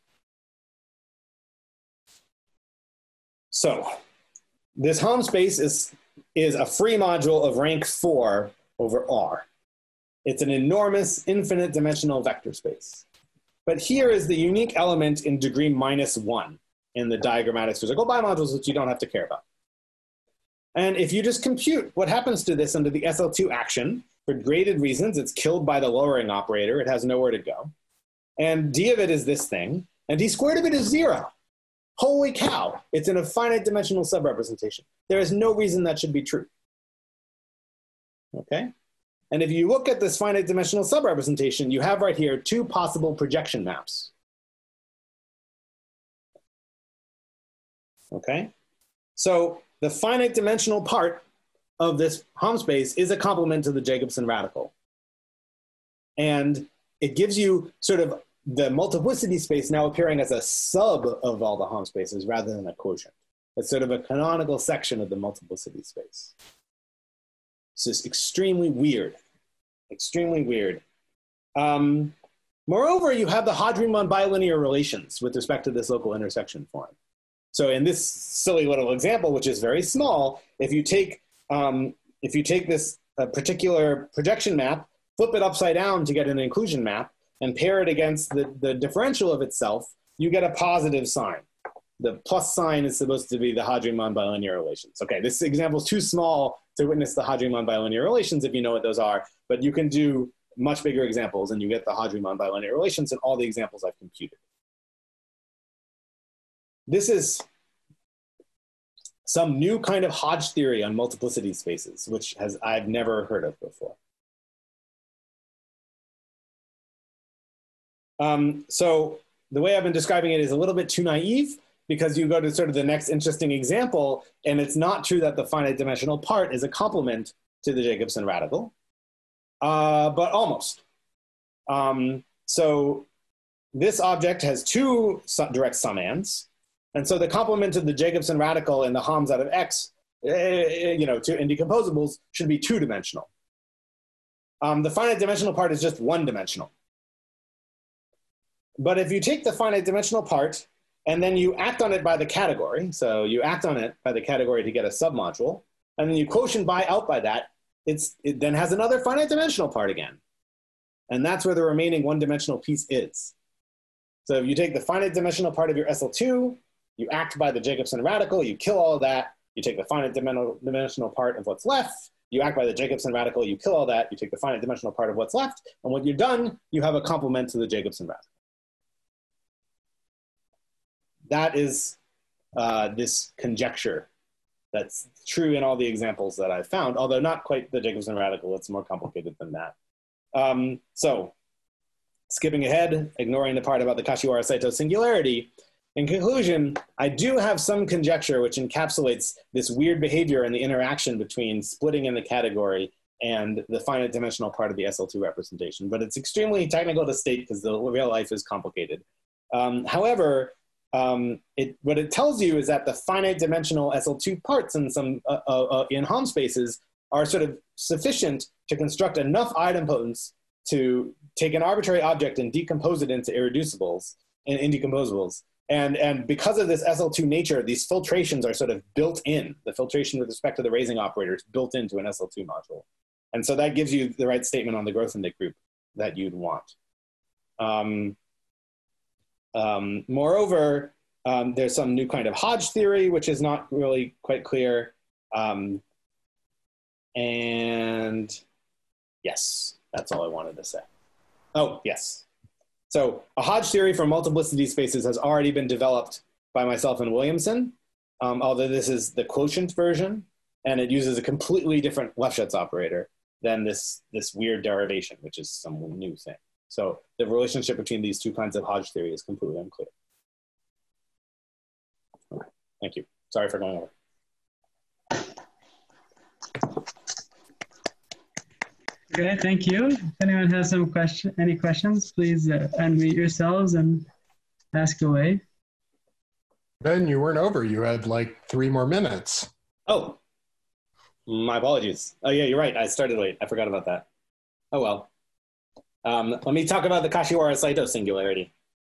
So this Hom space is, is a free module of rank four over R. It's an enormous infinite dimensional vector space. But here is the unique element in degree minus one in the diagrammatic physical bimodules, which you don't have to care about. And if you just compute what happens to this under the S L two action, for graded reasons, it's killed by the lowering operator. It has nowhere to go. And d of it is this thing, and d squared of it is zero. Holy cow, it's in a finite dimensional subrepresentation. There is no reason that should be true. Okay? And if you look at this finite dimensional subrepresentation, you have right here two possible projection maps. Okay? So the finite dimensional part of this Hom space is a complement to the Jacobson radical. And it gives you sort of the multiplicity space now appearing as a sub of all the Hom spaces rather than a quotient. It's sort of a canonical section of the multiplicity space. It's just extremely weird, extremely weird. Um, moreover, you have the Hodge-Riemann bilinear relations with respect to this local intersection form. So in this silly little example, which is very small, if you take, um, if you take this uh, particular projection map, flip it upside down to get an inclusion map, and pair it against the, the differential of itself, you get a positive sign. The plus sign is supposed to be the Hodge-Riemann bilinear relations. Okay, this example is too small to witness the Hodge-Riemann bilinear relations if you know what those are, but you can do much bigger examples and you get the Hodge-Riemann bilinear relations in all the examples I've computed. This is some new kind of Hodge theory on multiplicity spaces, which has I've never heard of before. Um, so the way I've been describing it is a little bit too naive because you go to sort of the next interesting example, and it's not true that the finite dimensional part is a complement to the Jacobson radical, uh, but almost. Um, so this object has two direct summands. And so the complement of the Jacobson radical and the Homs out of X, eh, you know, to, in decomposables should be two-dimensional. Um, the finite dimensional part is just one-dimensional. But if you take the finite dimensional part and then you act on it by the category, so you act on it by the category to get a submodule, and then you quotient by out by that, it's, it then has another finite dimensional part again. And that's where the remaining one-dimensional piece is. So if you take the finite dimensional part of your S L two, you act by the Jacobson radical, you kill all of that, you take the finite dimensional part of what's left, you act by the Jacobson radical, you kill all that, you take the finite dimensional part of what's left, and when you're done, you have a complement to the Jacobson radical. That is uh, this conjecture that's true in all the examples that I've found, although not quite the Jacobson radical, it's more complicated than that. Um, so, skipping ahead, ignoring the part about the Kashiwara-Saito singularity, in conclusion, I do have some conjecture which encapsulates this weird behavior in the interaction between splitting in the category and the finite dimensional part of the S L two representation, but it's extremely technical to state because the real life is complicated. Um, however, um, it, what it tells you is that the finite dimensional S L two parts in some uh, uh, in Hom spaces are sort of sufficient to construct enough idempotents to take an arbitrary object and decompose it into irreducibles, in, in decomposables. And, and because of this S L two nature, these filtrations are sort of built in. The filtration with respect to the raising operator is built into an S L two module. And so that gives you the right statement on the Grothendieck group that you'd want. Um, um, moreover, um, there's some new kind of Hodge theory, which is not really quite clear. Um, and yes, that's all I wanted to say. Oh, yes. So a Hodge theory for multiplicity spaces has already been developed by myself and Williamson, um, although this is the quotient version, and it uses a completely different Lefschetz operator than this, this weird derivation, which is some new thing. So the relationship between these two kinds of Hodge theory is completely unclear. Okay, thank you. Sorry for going over. Okay, thank you. If anyone has some question, any questions, please uh, unmute yourselves and ask away. Ben, you weren't over. You had like three more minutes. Oh, my apologies. Oh, yeah, you're right. I started late. I forgot about that. Oh, well. Um, let me talk about the Kashiwara-Saito singularity.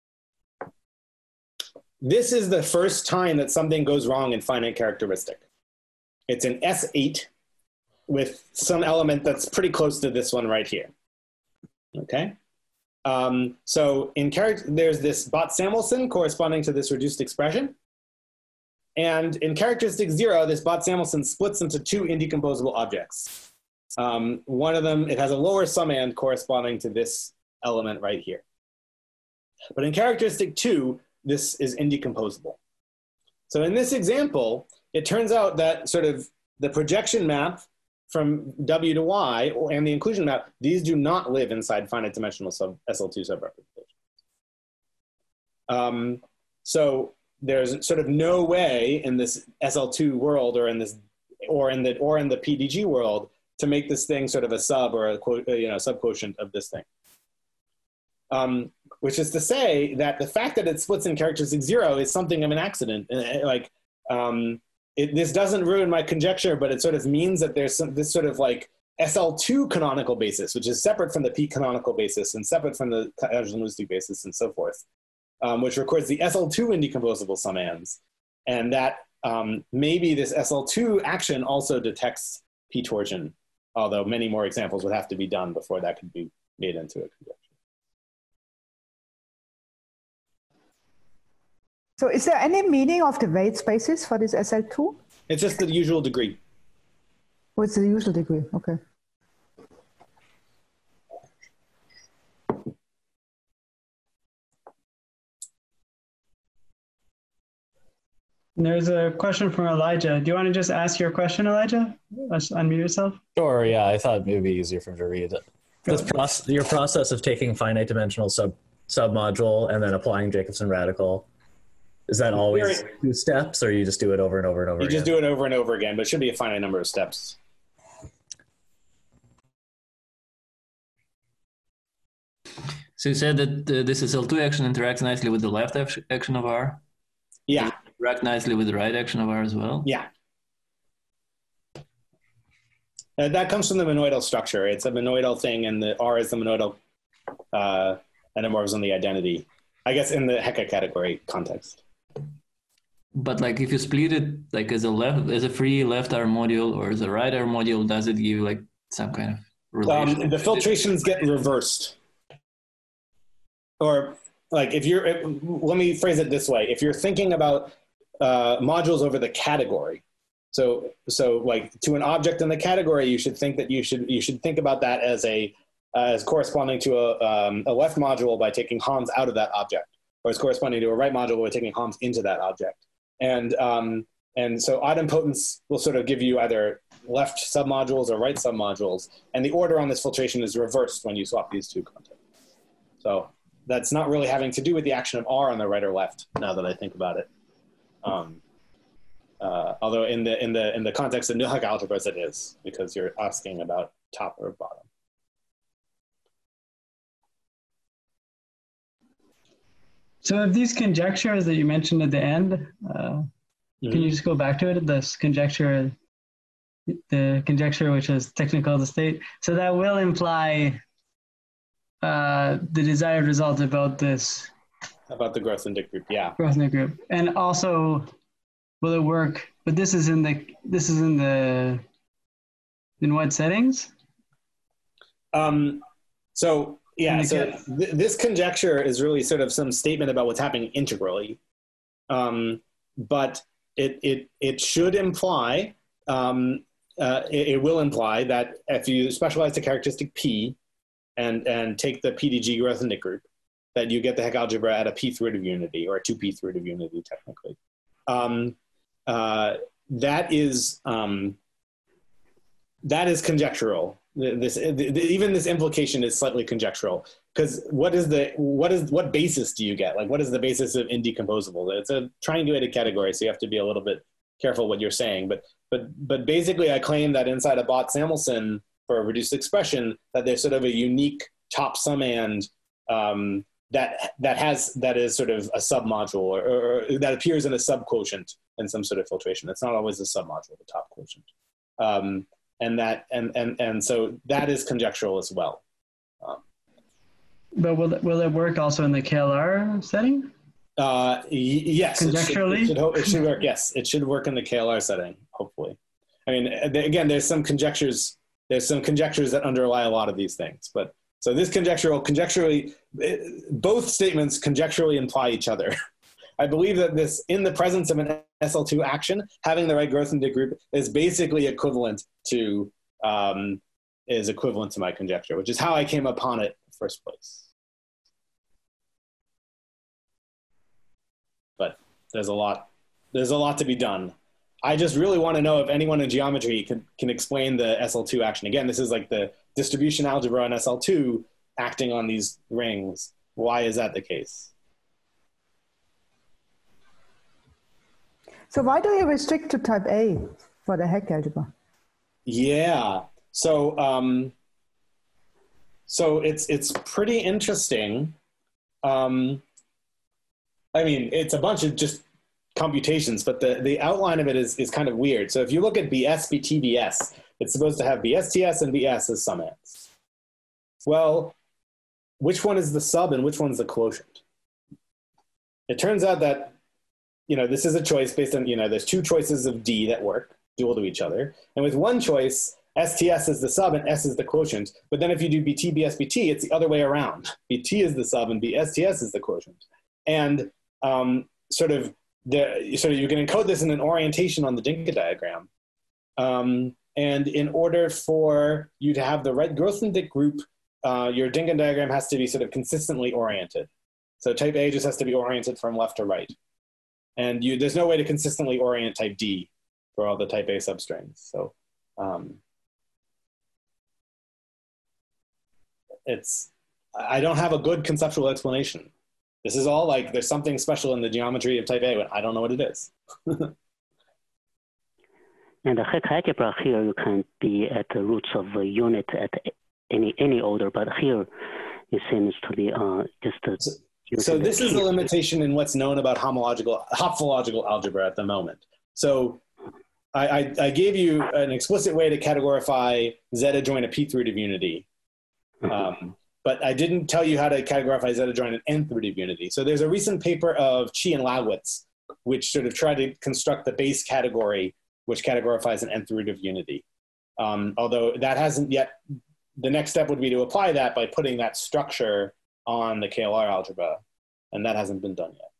This is the first time that something goes wrong in finite characteristic. It's an S eight with some element that's pretty close to this one right here. Okay? Um, so in character, there's this Bot-Samuelson corresponding to this reduced expression. And in characteristic zero, this Bot-Samuelson splits into two indecomposable objects. Um, one of them, it has a lower summand corresponding to this element right here. But in characteristic two, this is indecomposable. So in this example, it turns out that sort of the projection map from W to Y and the inclusion map, these do not live inside finite dimensional sub S L two subrepresentations. Um, so there's sort of no way in this S L two world or in this or in the or in the P D G world to make this thing sort of a sub or a you know subquotient of this thing. Um, which is to say that the fact that it splits in characteristic zero is something of an accident. Like um, it, this doesn't ruin my conjecture, but it sort of means that there's some, this sort of like S L two canonical basis, which is separate from the P canonical basis and separate from the Kajian-Lustig basis and so forth, um, which records the S L two indecomposable summands. And that um, maybe this S L two action also detects P torsion, although many more examples would have to be done before that could be made into a conjecture. So is there any meaning of the weight spaces for this S L two? It's just the usual degree. What's the usual degree? Okay. There's a question from Elijah. Do you want to just ask your question, Elijah? Just unmute yourself. Sure, yeah, I thought it would be easier for him to read it. This process, your process of taking finite dimensional sub submodule and then applying Jacobson radical, is that always two steps, or you just do it over and over and over you again? You just do it over and over again, but it should be a finite number of steps. So you said that uh, this S L two action interacts nicely with the left action of R? Yeah. Interact nicely with the right action of R as well? Yeah. Uh, that comes from the monoidal structure. It's a monoidal thing, and the R is the monoidal uh, endomorphism, the identity, I guess, in the Hecke category context. But like if you split it like as a left, as a free left R module or as a right R module, does it give like some kind of relation? Um, the filtrations get reversed. Or like if you're, if, let me phrase it this way. If you're thinking about uh, modules over the category, so so like to an object in the category, you should think that you should you should think about that as a uh, as corresponding to a, um, a left module by taking Hams out of that object, or as corresponding to a right module by taking Hams into that object. And um, and so idempotence will sort of give you either left submodules or right submodules, and the order on this filtration is reversed when you swap these two contexts. So that's not really having to do with the action of R on the right or left, now that I think about it. Um, uh, although in the in the in the context of Nilhaka algebras it is, because you're asking about top or bottom. So of these conjectures that you mentioned at the end, uh, mm-hmm. can you just go back to it? This conjecture, the conjecture which is technically called the state. So that will imply uh, the desired result about this. About the Grothendieck group, yeah. Grothendieck group, and also will it work? But this is in the this is in the in what settings? Um. So. Yeah, so th this conjecture is really sort of some statement about what's happening integrally, um, but it, it, it should imply, um, uh, it, it will imply that if you specialize the characteristic P and, and take the P D G Grothendieck group, that you get the Hecke algebra at a p-th root of unity, or a two p-th root of unity technically. Um, uh, that is um, that is conjectural. This the, the, even this implication is slightly conjectural, because what is the what is what basis do you get? Like, what is the basis of indecomposable? It's a triangulated category, so you have to be a little bit careful what you're saying. But but but basically, I claim that inside a Bot-Samuelson for a reduced expression, that there's sort of a unique top summand um, that that has that is sort of a submodule or, or that appears in a subquotient in some sort of filtration. It's not always a submodule, the top quotient, um, and that and and and so that is conjectural as well. Um, but will it, will it work also in the K L R setting? Uh, y- yes, conjecturally, it should, it, should, it should work. Yes, it should work in the K L R setting. Hopefully, I mean, again, there's some conjectures. There's some conjectures that underlie a lot of these things, but. So this conjectural, conjecturally, both statements conjecturally imply each other. I believe that this, in the presence of an S L two action, having the right Grothendieck group is basically equivalent to, um, is equivalent to my conjecture, which is how I came upon it in the first place. But there's a lot, there's a lot to be done. I just really want to know if anyone in geometry can, can explain the S L two action. Again, this is like the distribution algebra on S L two acting on these rings. Why is that the case? So why do you restrict to type A for the Hecke algebra? Yeah, so um, so it's it's pretty interesting. Um, I mean, it's a bunch of just computations, but the, the outline of it is, is kind of weird. So if you look at B S, B T, B S, it's supposed to have B S T S and B S as summands. Well, which one is the sub and which one's the quotient? It turns out that, you know, this is a choice based on, you know, there's two choices of D that work, dual to each other. And with one choice, S T S is the sub and S is the quotient. But then if you do B T, B S, B T, it's the other way around. B T is the sub and B S T S is the quotient. And um, sort of, The, so you can encode this in an orientation on the Dinkin diagram. Um, and in order for you to have the right Grothendieck group, uh, your Dinkin diagram has to be sort of consistently oriented. So type A just has to be oriented from left to right. And you, there's no way to consistently orient type D for all the type A substrings. So um, it's, I don't have a good conceptual explanation. This is all like, there's something special in the geometry of type A, but I don't know what it is. And the Hecke algebra here, you can be at the roots of a unit at any any order, but here it seems to be uh, just a... So, so this is a limitation in what's known about homological, homological algebra at the moment. So I, I, I gave you an explicit way to categorify Z adjoint a p-th root of unity. Um, But I didn't tell you how to categorize Z adjoint an nth root of unity. So there's a recent paper of Chi and Lawitz, which sort of tried to construct the base category, which categorifies an nth root of unity. Um, although that hasn't yet, the next step would be to apply that by putting that structure on the K L R algebra, and that hasn't been done yet.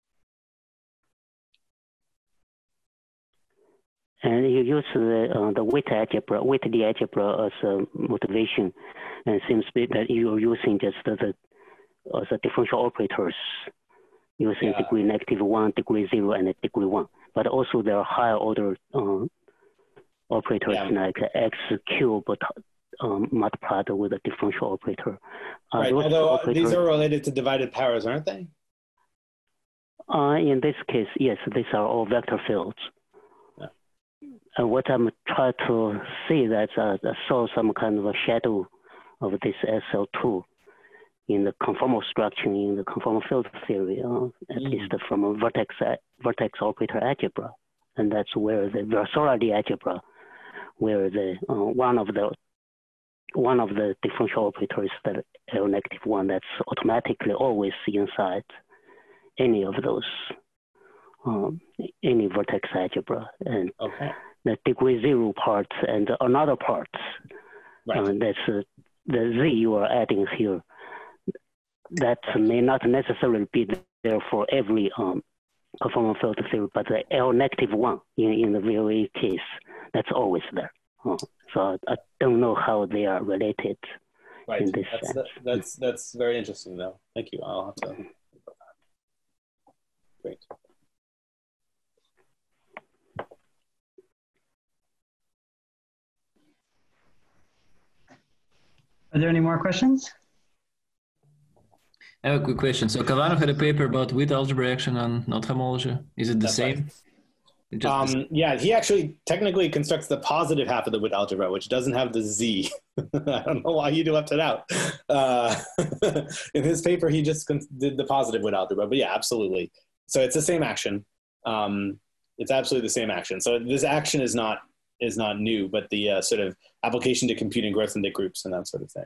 And you use the, uh, the weight algebra, weight D algebra as a motivation. And it seems that you're using just the, the, uh, the differential operators, using yeah. degree negative one, degree zero, and degree one. But also there are higher order uh, operators yeah. like x cubed um, multiplied with a differential operator. Uh, right, although operators, these are related to divided powers, aren't they? Uh, in this case, yes, these are all vector fields. Yeah. And what I'm trying to see that uh, I saw some kind of a shadow of this S L two in the conformal structure in the conformal field theory, uh, at mm. least from a vertex vertex operator algebra, and that's where the Virasoro algebra, where the uh, one of the one of the differential operators that L negative one that's automatically always inside any of those um, any vertex algebra, and okay. the degree zero parts and another parts. Right. Uh, that's uh, the Z you are adding here. That may not necessarily be there for every um, conformal field theory, but the L negative one in, in the V O A case, that's always there. Uh, so I don't know how they are related. Right. In this that's, sense. That, that's that's very interesting, though. Thank you. I'll have to. Great. Are there any more questions? I have a quick question. So Cavano had a paper about with algebra action on not homology. Is it the That's same? Right. It just- Um, yeah, he actually technically constructs the positive half of the width algebra, which doesn't have the z. I don't know why you left it out. Uh, in his paper, he just con- did the positive width algebra, but yeah, absolutely. So it's the same action. Um, it's absolutely the same action. So this action is not is not new, but the uh, sort of application to computing Grothendieck groups and that sort of thing.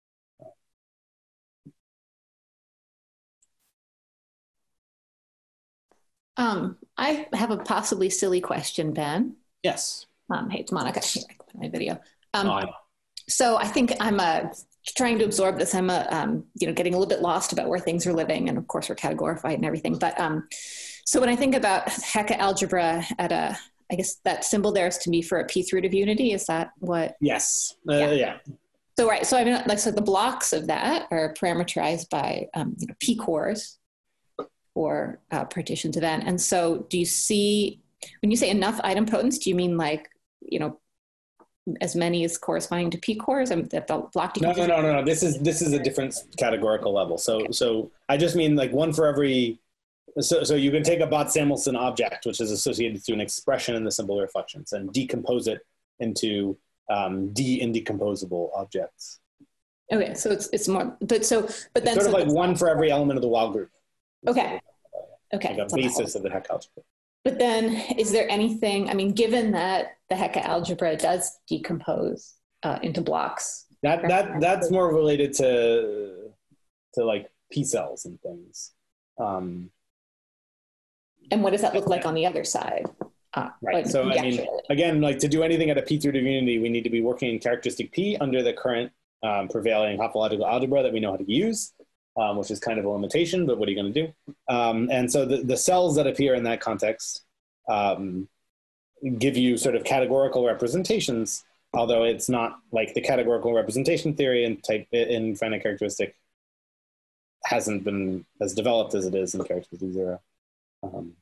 Um, I have a possibly silly question, Ben. Yes. Um, hey, it's Monica. Here, I can put my video. Um, Oh, I know. So I think I'm uh, trying to absorb this. I'm uh, um, you know, getting a little bit lost about where things are living, and of course we're categorified and everything. But um, so when I think about Hecke algebra at a, I guess that symbol there is to me for a p root of unity. Is that what? Yes. Uh, Yeah. yeah. So right. So I mean, like, so the blocks of that are parameterized by um, you know, p cores or uh, partitions of n. And so, do you see when you say enough item potence? Do you mean like you know? as many as corresponding to p cores and that the block No, no, no, no, no. This is this is a different categorical level. So, okay. so I just mean like one for every. So, so you can take a Bot-Samuelson object, which is associated to an expression in the symbol reflections, and decompose it into um, de-indecomposable objects. Okay, so it's it's more, but so but then it's sort so of like one for every element of the Weil group. Okay. Okay. Like a basis of the Hecke algebra. But then, is there anything? I mean, given that the Hecke algebra does decompose uh, into blocks, that that that's more related to to like P cells and things. Um, and what does that look like on the other side? Uh, right. Like, so I mean, yeah. again, like to do anything at a p root of unity, we need to be working in characteristic P under the current um, prevailing topological algebra that we know how to use. Um, which is kind of a limitation, but what are you going to do? Um, and so the, the cells that appear in that context um, give you sort of categorical representations, although it's not like the categorical representation theory in type in finite characteristic hasn't been as developed as it is in characteristic zero. Um,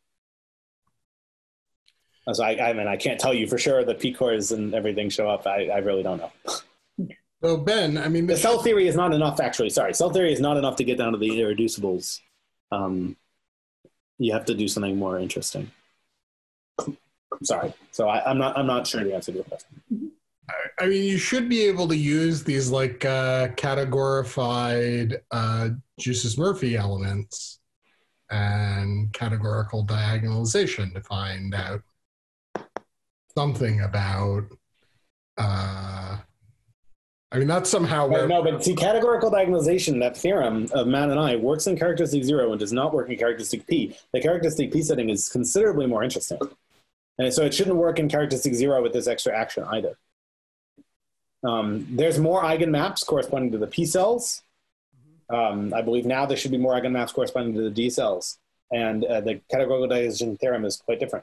so I, I mean, I can't tell you for sure that P-cores and everything show up. I, I really don't know. So Ben, I mean, the cell theory is not enough. Actually, sorry, cell theory is not enough to get down to the irreducibles. Um, you have to do something more interesting. Sorry, so I, I'm not. I'm not sure the answer to your question. I mean, you should be able to use these like uh, categorified uh, Jucis-Murphy elements and categorical diagonalization to find out something about. Uh, I mean, that's somehow where... No, but see, categorical diagonalization, that theorem of Matt and I, works in characteristic zero and does not work in characteristic P. The characteristic P setting is considerably more interesting. And so it shouldn't work in characteristic zero with this extra action either. Um, there's more eigenmaps corresponding to the P cells. Um, I believe now there should be more eigenmaps corresponding to the D cells. And uh, the categorical diagonalization theorem is quite different.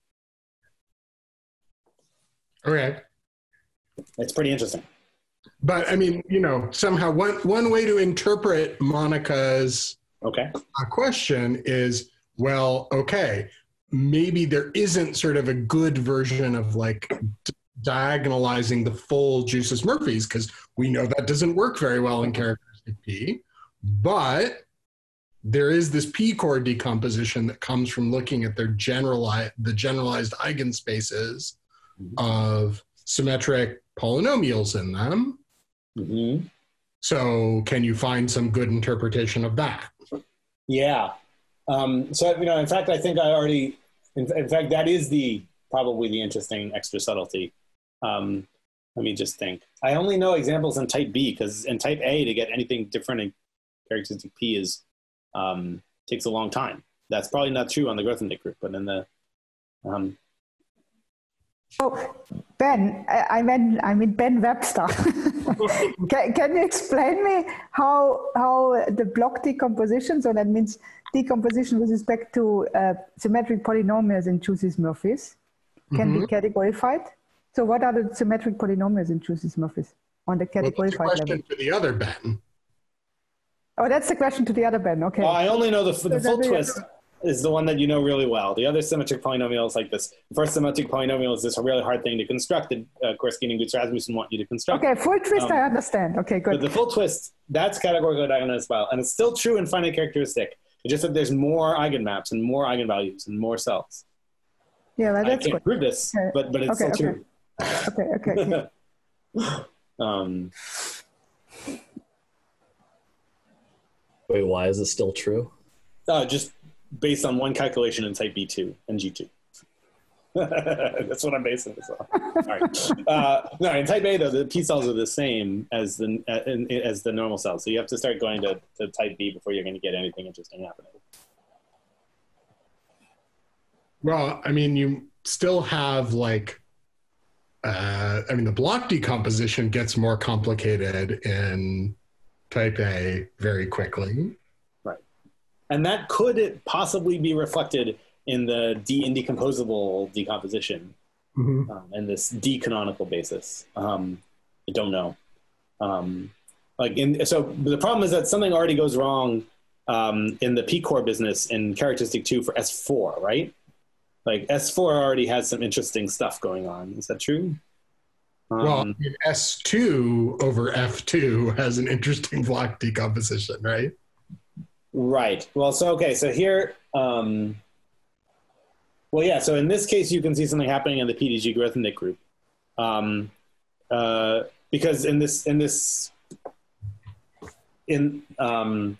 Okay. It's pretty interesting. But I mean, you know, somehow one, one way to interpret Monica's okay. uh, question is, well, okay, maybe there isn't sort of a good version of like d- diagonalizing the full Jucis-Murphys because we know that doesn't work very well in characteristic P, but there is this P-core decomposition that comes from looking at their generalized, the generalized eigenspaces mm-hmm. of symmetric polynomials in them. Mm-hmm. So can you find some good interpretation of that? Yeah. Um, so, you know, in fact, I think I already, in, in fact, that is the, probably the interesting extra subtlety. Um, let me just think. I only know examples in type B because in type A to get anything different in characteristic P is, um, takes a long time. That's probably not true on the Grothendieck group, but in the, um, Oh, Ben, I, I mean, I mean Ben Webster. can, can you explain me how how the block decomposition? So that means decomposition with respect to uh, symmetric polynomials in Jucis-Murphys can mm-hmm. be categorified. So what are the symmetric polynomials in Jucis-Murphys on the categorified well, that's a question level? For the other Ben. Oh, that's the question to the other Ben. Okay. Well, I only know the, the so full twist. Is the one that you know really well. The other symmetric polynomial is like this. The first symmetric polynomial is this really hard thing to construct that uh, Gursky and Goots-Rasmussen want you to construct. Okay, full twist um, I understand. Okay, good. But the full twist, that's categorical diagonal as well. And it's still true in finite characteristic. It's just that there's more eigenmaps and more eigenvalues and more cells. Yeah, well, that's I can't good. prove this, Okay. but but it's Okay, still okay. true. Okay, okay. okay. um, Wait, why is it still true? uh, just based on one calculation in type B two and G two. That's what I'm basing this on. All right. Uh, no, in type A though, the P cells are the same as the uh, in, as the normal cells. So you have to start going to, to type B before you're going to get anything interesting happening. Well, I mean, you still have like, uh, I mean, the block decomposition gets more complicated in type A very quickly. Right. And that could possibly be reflected in the de-indecomposable decomposition Mm-hmm. um, and this D-canonical basis. Um, I don't know. Um, like in, so the problem is that something already goes wrong um, in the P-core business in characteristic two for S four, right? Like S four already has some interesting stuff going on. Is that true? Um, Well, I mean, S two over F two has an interesting block decomposition, right? Right. Well, so, okay. So here, um, well, yeah. So in this case, you can see something happening in the P D G growth index group. Um, uh, because in this, in this, in, um,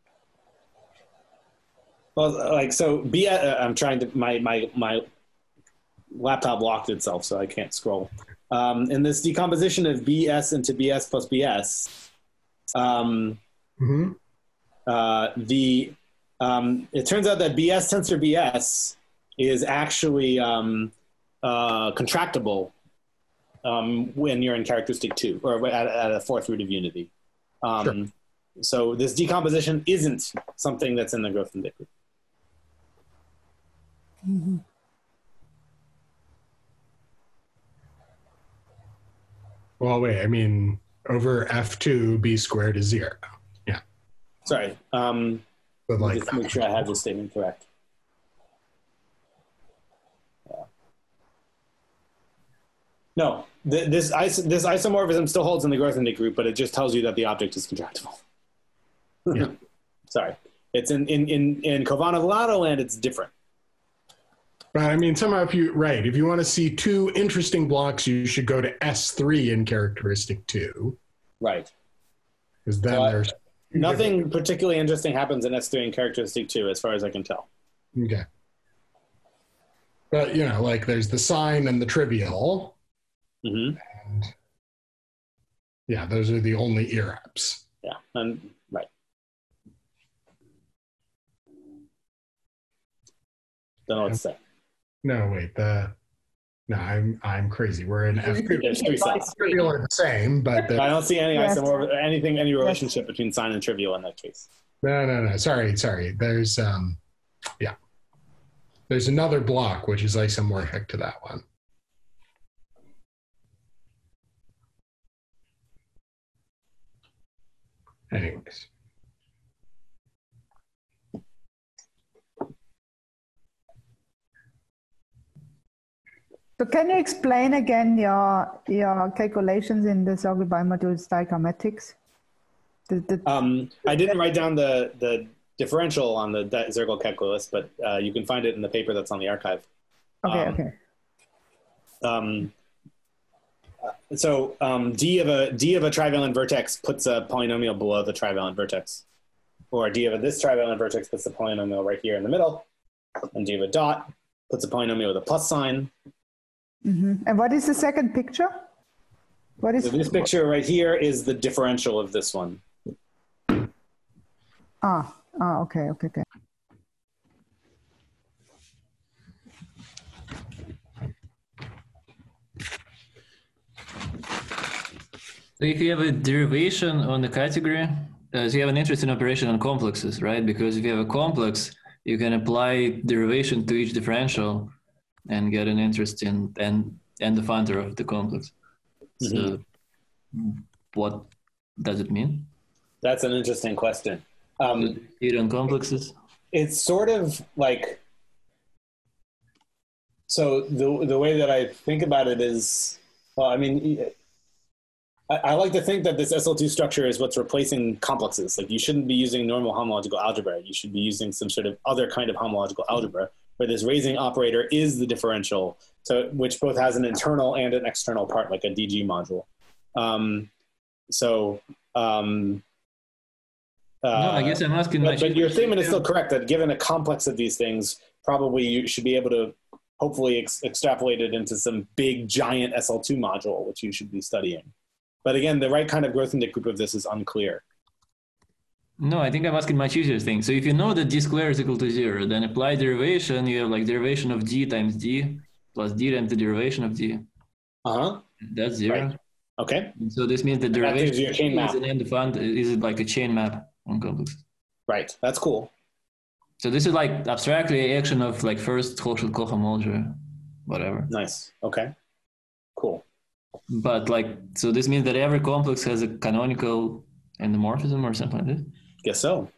well, like, so B, uh, I'm trying to, my, my, my laptop locked itself, so I can't scroll. Um, in this decomposition of B S into B S plus B S, um, Mm-hmm. uh, the, um, it turns out that B S tensor B S is actually um, uh, contractible um, when you're in characteristic two, or at, at a fourth root of unity. Um, Sure. So this decomposition isn't something that's in the growth index group. Mm-hmm. Well, wait, I mean, over F two, B squared is zero. Yeah. Sorry. Um, But like, just make sure I have this statement correct. Yeah. No, th this, is this isomorphism still holds in the growth index group, but it just tells you that the object is contractible. Yeah. Sorry. It's in, in, in, in Kovanov-Lado land, it's different. but I mean, somehow if you, right, if you want to see two interesting blocks, you should go to S three in characteristic two. Right. Because then Uh, there's Nothing particularly interesting happens in S three in characteristic two, as far as I can tell. Okay. But, you know, like there's the sign and the trivial. Mm-hmm. And yeah, those are the only E R A Ps. Yeah, and right. Don't know what to say. No, wait, the, no, I'm, I'm crazy. We're in F two. There's three cells. Trivial are the same, but the, I don't see any Yes. isomorph anything, any relationship between sign and trivial in that case. no, no, no, sorry, sorry. There's, um, yeah. There's another block, which is isomorphic to that one. Anyways. So can you explain again your your calculations in the Zogby bimodule stoichiometrics? The, the, Um, I didn't write down the, the differential on the Zergel calculus, but uh, you can find it in the paper that's on the archive. okay, um, okay. Um, uh, so um, D of a D of a trivalent vertex puts a polynomial below the trivalent vertex, or D of a this trivalent vertex puts a polynomial right here in the middle, and D of a dot puts a polynomial with a plus sign. Mm-hmm. And what is the second picture? What is So this picture right here is the differential of this one. Ah, ah, okay, okay, okay. So if you have a derivation on the category, uh, so you have an interesting operation on complexes, right? Because if you have a complex, you can apply derivation to each differential and get an interesting and and the functor of the complex. So Mm-hmm. what does it mean? That's an interesting question. Um, It on complexes? it's sort of like, so the the way that I think about it is, well, I mean, I, I like to think that this S L two structure is what's replacing complexes. Like you shouldn't be using normal homological algebra. You should be using some sort of other kind of homological algebra, where this raising operator is the differential, so which both has an internal and an external part, like a D G module. Um, so, um, uh, no, I guess I'm asking. But, but your statement is still correct that given a complex of these things, probably you should be able to hopefully ex extrapolate it into some big giant S L two module, which you should be studying. But again, the right kind of Grothendieck group of this is unclear. No, I think I'm asking much easier thing. So if you know that d squared is equal to zero, then apply derivation, you have like derivation of d times d plus d times the derivation of d. Uh-huh. That's zero. Right. Okay. And so this means the derivation is an end fund, is it like a chain map on complexes. Right, that's cool. So this is like abstractly action of like first Hochschild-Cohomolger, whatever. Nice, okay, cool. But like, so this means that every complex has a canonical endomorphism or something like this? Guess so.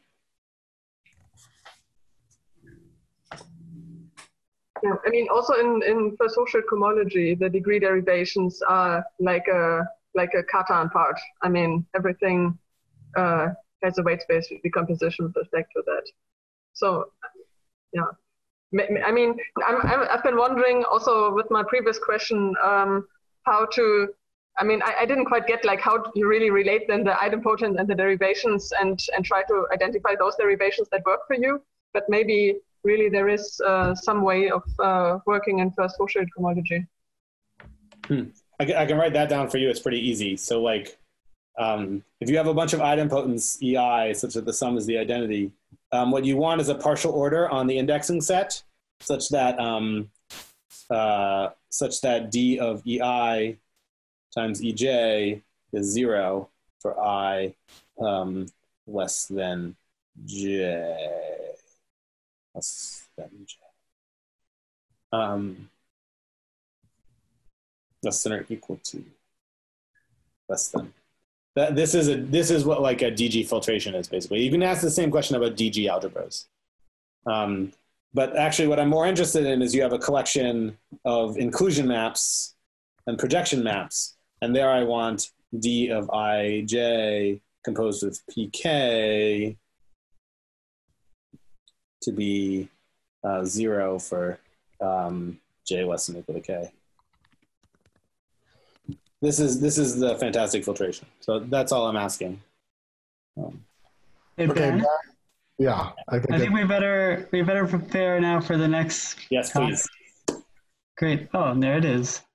Yeah, I mean, also in, in first social cohomology, the degree derivations are like a like a Cartan part. I mean, everything uh, has a weight space decomposition with respect to that. So, yeah. I mean, I'm, I'm, I've been wondering also with my previous question um, how to, I mean, I, I didn't quite get like how you really relate then the idempotent and the derivations and, and try to identify those derivations that work for you. But maybe really there is uh, some way of uh, working in first Hochschild cohomology. Hmm. I, can, I can write that down for you. It's pretty easy. So like, um, if you have a bunch of idempotents E I such that the sum is the identity, um, what you want is a partial order on the indexing set such that um, uh, such that D of E I times E J is zero for I um, less than J. Less than J. Um, less than or equal to. Less than. That, this is a this is what like a D G filtration is basically. You can ask the same question about D G algebras. Um, but actually what I'm more interested in is you have a collection of inclusion maps and projection maps. And there I want D of I J composed of P K to be uh, zero for um, J less than or equal to K. This is this is the fantastic filtration. So that's all I'm asking. Um, hey, Ben, yeah, I think, I think we better we better prepare now for the next. Yes, talk. please. Great. Oh, and there it is.